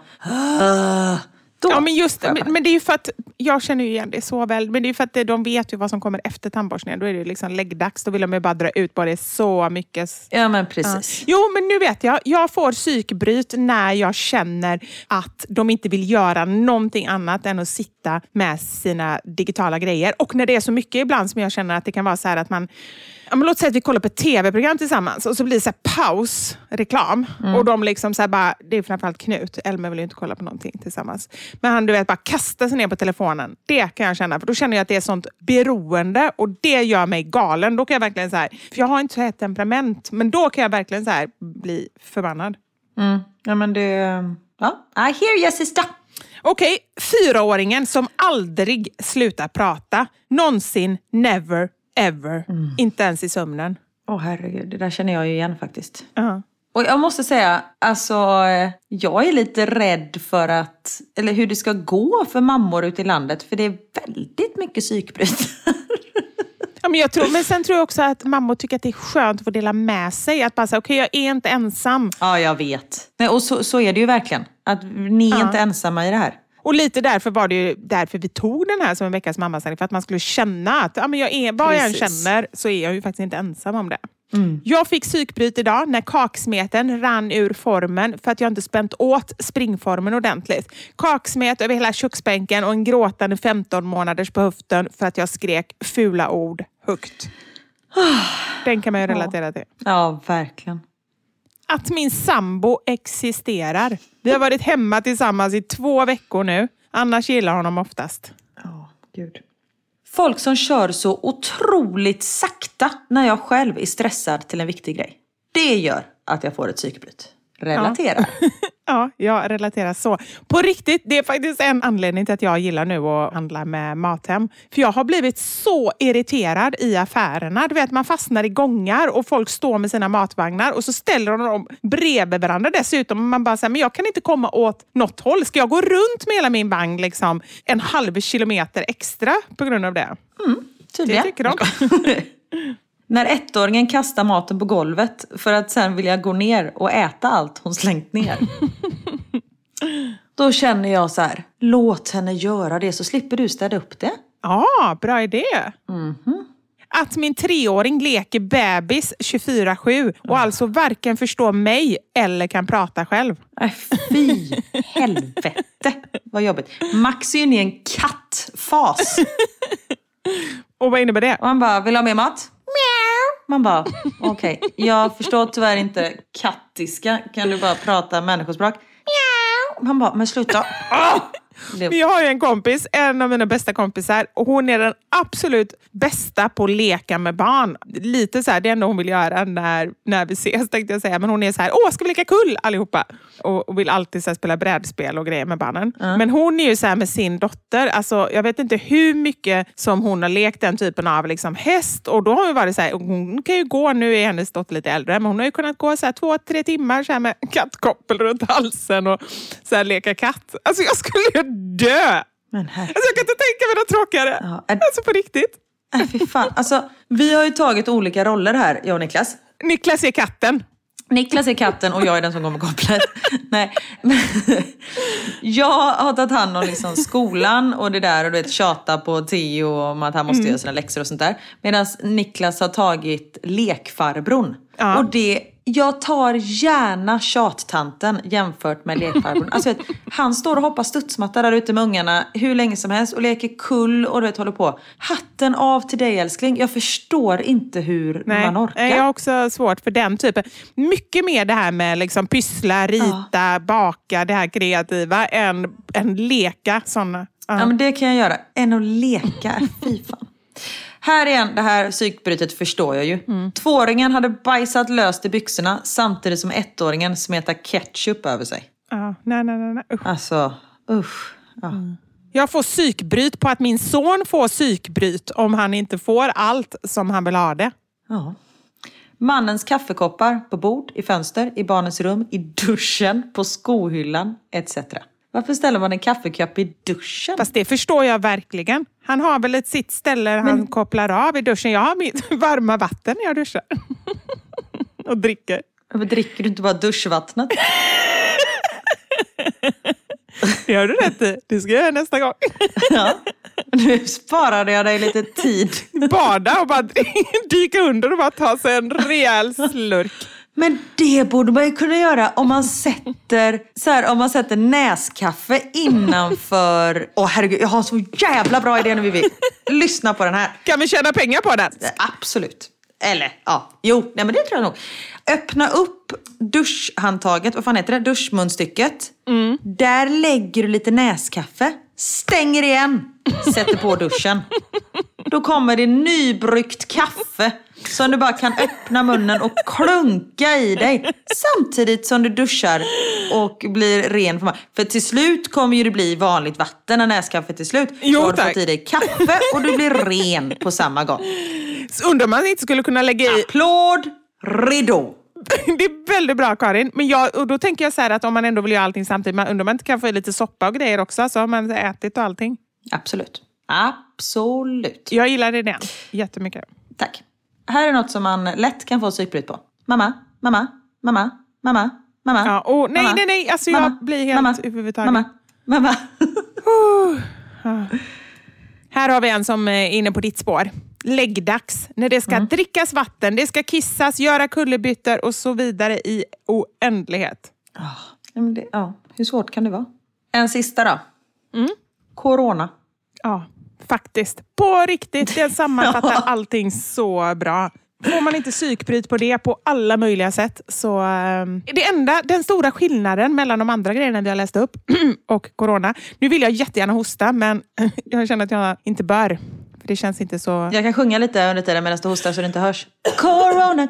Uh. Då. Ja, men just men, men det är ju för att jag känner ju igen det så väl, men det är ju för att de vet ju vad som kommer efter tandborstningen. Då är det ju liksom läggdags, då vill de ju bara dra ut på det så mycket. Ja, men precis. Ja. Jo, men nu vet jag. Jag får psykbryt när jag känner att de inte vill göra någonting annat än att sitta med sina digitala grejer. Och när det är så mycket ibland som jag känner att det kan vara så här att man... Ja, men låt säga att vi kollar på ett tv-program tillsammans och så blir det så här paus, reklam. Mm. Och de liksom så här bara, det är framförallt Knut. Elmer vill ju inte kolla på någonting tillsammans. Men han, du vet, bara kasta sig ner på telefonen. Det kan jag känna, för då känner jag att det är sånt beroende och det gör mig galen. Då kan jag verkligen så här, för jag har inte så här temperament, men då kan jag verkligen så här bli förbannad. Mm. Ja, men det... Ja, I hear you, sister. Okej, okay, fyraåringen som aldrig slutar prata. Någonsin, never, ever. Mm. Inte ens i sömnen. Åh oh, herregud, det där känner jag ju igen faktiskt. Uh-huh. Och jag måste säga, alltså jag är lite rädd för att, eller hur det ska gå för mammor ute i landet. För det är väldigt mycket psykbryt. Ja, men, jag tror, men sen tror jag också att mammor tycker att det är skönt att få dela med sig. Att bara säga, okej, okay, jag är inte ensam. Ja, jag vet. Nej, och så, så är det ju verkligen. Att ni är uh-huh. inte ensamma i det här. Och lite därför var det ju därför vi tog den här som en veckas mammasanning. För att man skulle känna att ja, men jag är, vad Precis. jag än känner så är jag ju faktiskt inte ensam om det. Mm. Jag fick psykbryt idag när kaksmeten rann ur formen för att jag inte spänt åt springformen ordentligt. Kaksmet över hela köksbänken och en gråtande femton månaders på höften för att jag skrek fula ord högt. Den kan man ju relatera till. Ja, verkligen. Att min sambo existerar. Vi har varit hemma tillsammans i två veckor nu. Annars gillar honom oftast. Ja, oh, gud. Folk som kör så otroligt sakta när jag själv är stressad till en viktig grej. Det gör att jag får ett psykbryt. Relatera. Ja. Ja, jag relaterar så. På riktigt, det är faktiskt en anledning till att jag gillar nu att handla med Mathem. För jag har blivit så irriterad i affärerna. Du vet, man fastnar i gångar och folk står med sina matvagnar och så ställer de dem bredvid varandra dessutom. Och man bara säger, men jag kan inte komma åt något håll. Ska jag gå runt med hela min vagn liksom en halv kilometer extra på grund av det? Mm, tydligen. Det tycker de. När ettåringen kastar maten på golvet för att sen vilja gå ner och äta allt hon slängt ner. Då känner jag så här, låt henne göra det så slipper du städa upp det. Ja, bra idé. Mm-hmm. Att min treåring leker bebis tjugofyra sju och mm. alltså varken förstår mig eller kan prata själv. Äh, fy helvete, vad jobbigt. Max är ju i en kattfas. Och vad innebär det? Och han bara, vill ha mer mat? Man bara, okej, okay. Jag förstår tyvärr inte kattiska. Kan du bara prata människospråk? Man bara, men sluta. Oh! Det... Men jag har ju en kompis, en av mina bästa kompisar. Och hon är den absolut bästa på att leka med barn. Lite så här, det är ändå hon vill göra när, när vi ses, tänkte jag säga. Men hon är så här, åh, ska vi leka kull allihopa? Och, och vill alltid så här, spela brädspel och grejer med barnen. Mm. Men hon är ju så här med sin dotter. Alltså, jag vet inte hur mycket som hon har lekt den typen av liksom, häst. Och då har hon varit så här, hon kan ju gå, nu är hennes dotter lite äldre. Men hon har ju kunnat gå så här, två, tre timmar så här, med kattkoppel runt halsen och så här, leka katt. Alltså jag skulle ju dö. Men här... alltså, jag kan inte tänka mig något tråkigare. Ja, är... Alltså på riktigt. Äh, fy fan. Alltså, vi har ju tagit olika roller här, jag och Niklas. Niklas är katten. Niklas är katten och jag är den som går med kopplet. Nej. Jag har tagit hand om liksom skolan och det där och du vet, tjata på Theo om att han måste mm. göra sina läxor och sånt där. Medan Niklas har tagit lekfarbrorn. Ja. Och det, jag tar gärna tjattanten jämfört med lekfarbrorn. Alltså vet, han står och hoppar studsmatta där ute med ungarna hur länge som helst och leker kull och du vet, håller på. Hatten av till dig älskling. Jag förstår inte hur Nej, man orkar. Jag har också svårt för den typen. Mycket mer det här med liksom pyssla, rita, ja. baka, det här kreativa än, än leka sådana. Ja. ja men det kan jag göra. Än att leka, fy fan. Här igen, det här psykbrytet förstår jag ju. Mm. Tvååringen hade bajsat löst i byxorna samtidigt som ettåringen smetar ketchup över sig. Ja, nej, nej, nej. Usch. Alltså, usch. Ja. Mm. Jag får psykbryt på att min son får psykbryt om han inte får allt som han vill ha det. Ja. Mannens kaffekoppar på bord, i fönster, i barnens rum, i duschen, på skohyllan, et cetera. Varför ställer man en kaffekopp i duschen? Fast det förstår jag verkligen. Han har väl ett sitt ställe Men... han kopplar av i duschen. Jag har mitt varma vatten när jag duschar. Och dricker. Varför dricker du inte bara duschvattnet? Det har du rätt i. Det ska jag göra nästa gång. Ja. Nu sparade jag dig lite tid. Bada och bara dyka under och bara ta sig en rejäl slurk. Men det borde man ju kunna göra om man sätter så här, om man sätter näskaffe innanför. Åh oh, herregud, jag har så jävla bra idé när vi vill. Lyssna på den här. Kan vi tjäna pengar på den? Absolut. Eller, ja. Jo, nej men det tror jag nog. Öppna upp duschhandtaget, vad fan heter det? Duschmunstycket. Mm. Där lägger du lite näskaffe. Stänger igen. Sätter på duschen. Då kommer det nybryggt kaffe som du bara kan öppna munnen och klunka i dig samtidigt som du duschar och blir ren. För till slut kommer ju det bli vanligt vatten när näskaffet är slut. Jo, då har du tack. fått i dig kaffe och du blir ren på samma gång. Så undrar man inte skulle kunna lägga i... Applåd, ridå. Det är väldigt bra, Karin. Men jag, och då tänker jag så här att om man ändå vill göra allting samtidigt, man undrar man inte kan få i lite soppa och grejer också, så har man ätit och allting. Absolut. Absolut. Jag gillar det den jättemycket. Tack. Här är något som man lätt kan få psykbryt på. Mamma, mamma, mamma, mamma, mamma. Ja, och nej, mamma, nej, nej. Alltså mamma, jag blir helt mamma, överhuvudtaget. Mamma, mamma. uh, uh. Här har vi en som är inne på ditt spår. Läggdags. När det ska mm. drickas vatten, det ska kissas, göra kullerbyttor och så vidare i oändlighet. Oh, det, ja. Hur svårt kan det vara? En sista då. Mm. Corona. Ja, faktiskt. På riktigt, det sammanfattar ja. allting så bra. Får man inte psykbryt på det på alla möjliga sätt så... Um, det enda, den stora skillnaden mellan de andra grejerna vi har läst upp och corona. Nu vill jag jättegärna hosta, men jag känner att jag inte bör. För det känns inte så... Jag kan sjunga lite under tiden medan du hostar så det inte hörs. Corona,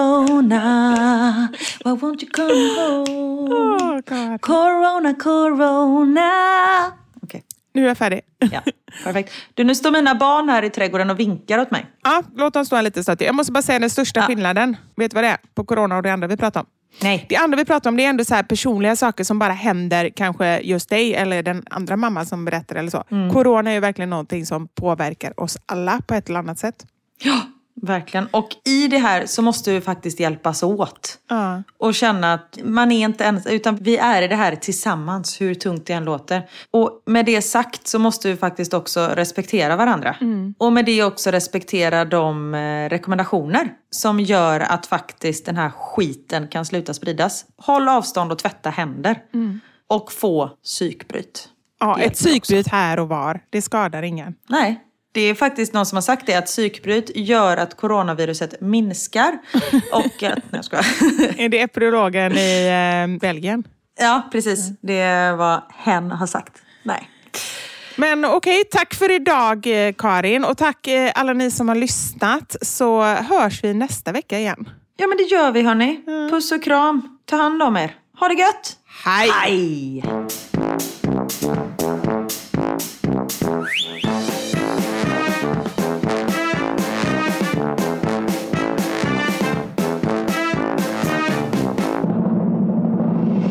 corona, why won't you come home? Oh, God. Corona, corona. Okej. Okay. Nu är jag färdig. Ja, perfekt. Du, nu står mina barn här i trädgården och vinkar åt mig. Ja, låt oss stå lite stöt. Jag måste bara säga den största ja. skillnaden. Vet du vad det är? På corona och det andra vi pratar om. Nej. Det andra vi pratar om, det är ändå så här personliga saker som bara händer kanske just dig eller den andra mamman som berättar eller så. Mm. Corona är ju verkligen någonting som påverkar oss alla på ett eller annat sätt. Ja, verkligen. Och i det här så måste vi faktiskt hjälpas åt. Ja. Och känna att man är inte ensam, utan vi är i det här tillsammans, hur tungt det än låter. Och med det sagt så måste vi faktiskt också respektera varandra. Mm. Och med det också respektera de eh, rekommendationer som gör att faktiskt den här skiten kan sluta spridas. Håll avstånd och tvätta händer. Mm. Och få psykbryt. Ja, ett psykbryt här och var. Det skadar ingen. Nej. Det är faktiskt någon som har sagt det, att psykbryt gör att coronaviruset minskar. Och att, nej, jag skojar. Är det epidemiologen i eh, Belgien? Ja, precis. Det är vad hen har sagt. Nej. Men okej, tack för idag Karin. Och tack alla ni som har lyssnat. Så hörs vi nästa vecka igen. Ja, men det gör vi hörni. Mm. Puss och kram. Ta hand om er. Ha det gött. Hej. Hej.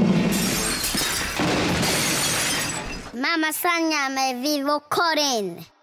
Mamma Sanja med Vivo Karin.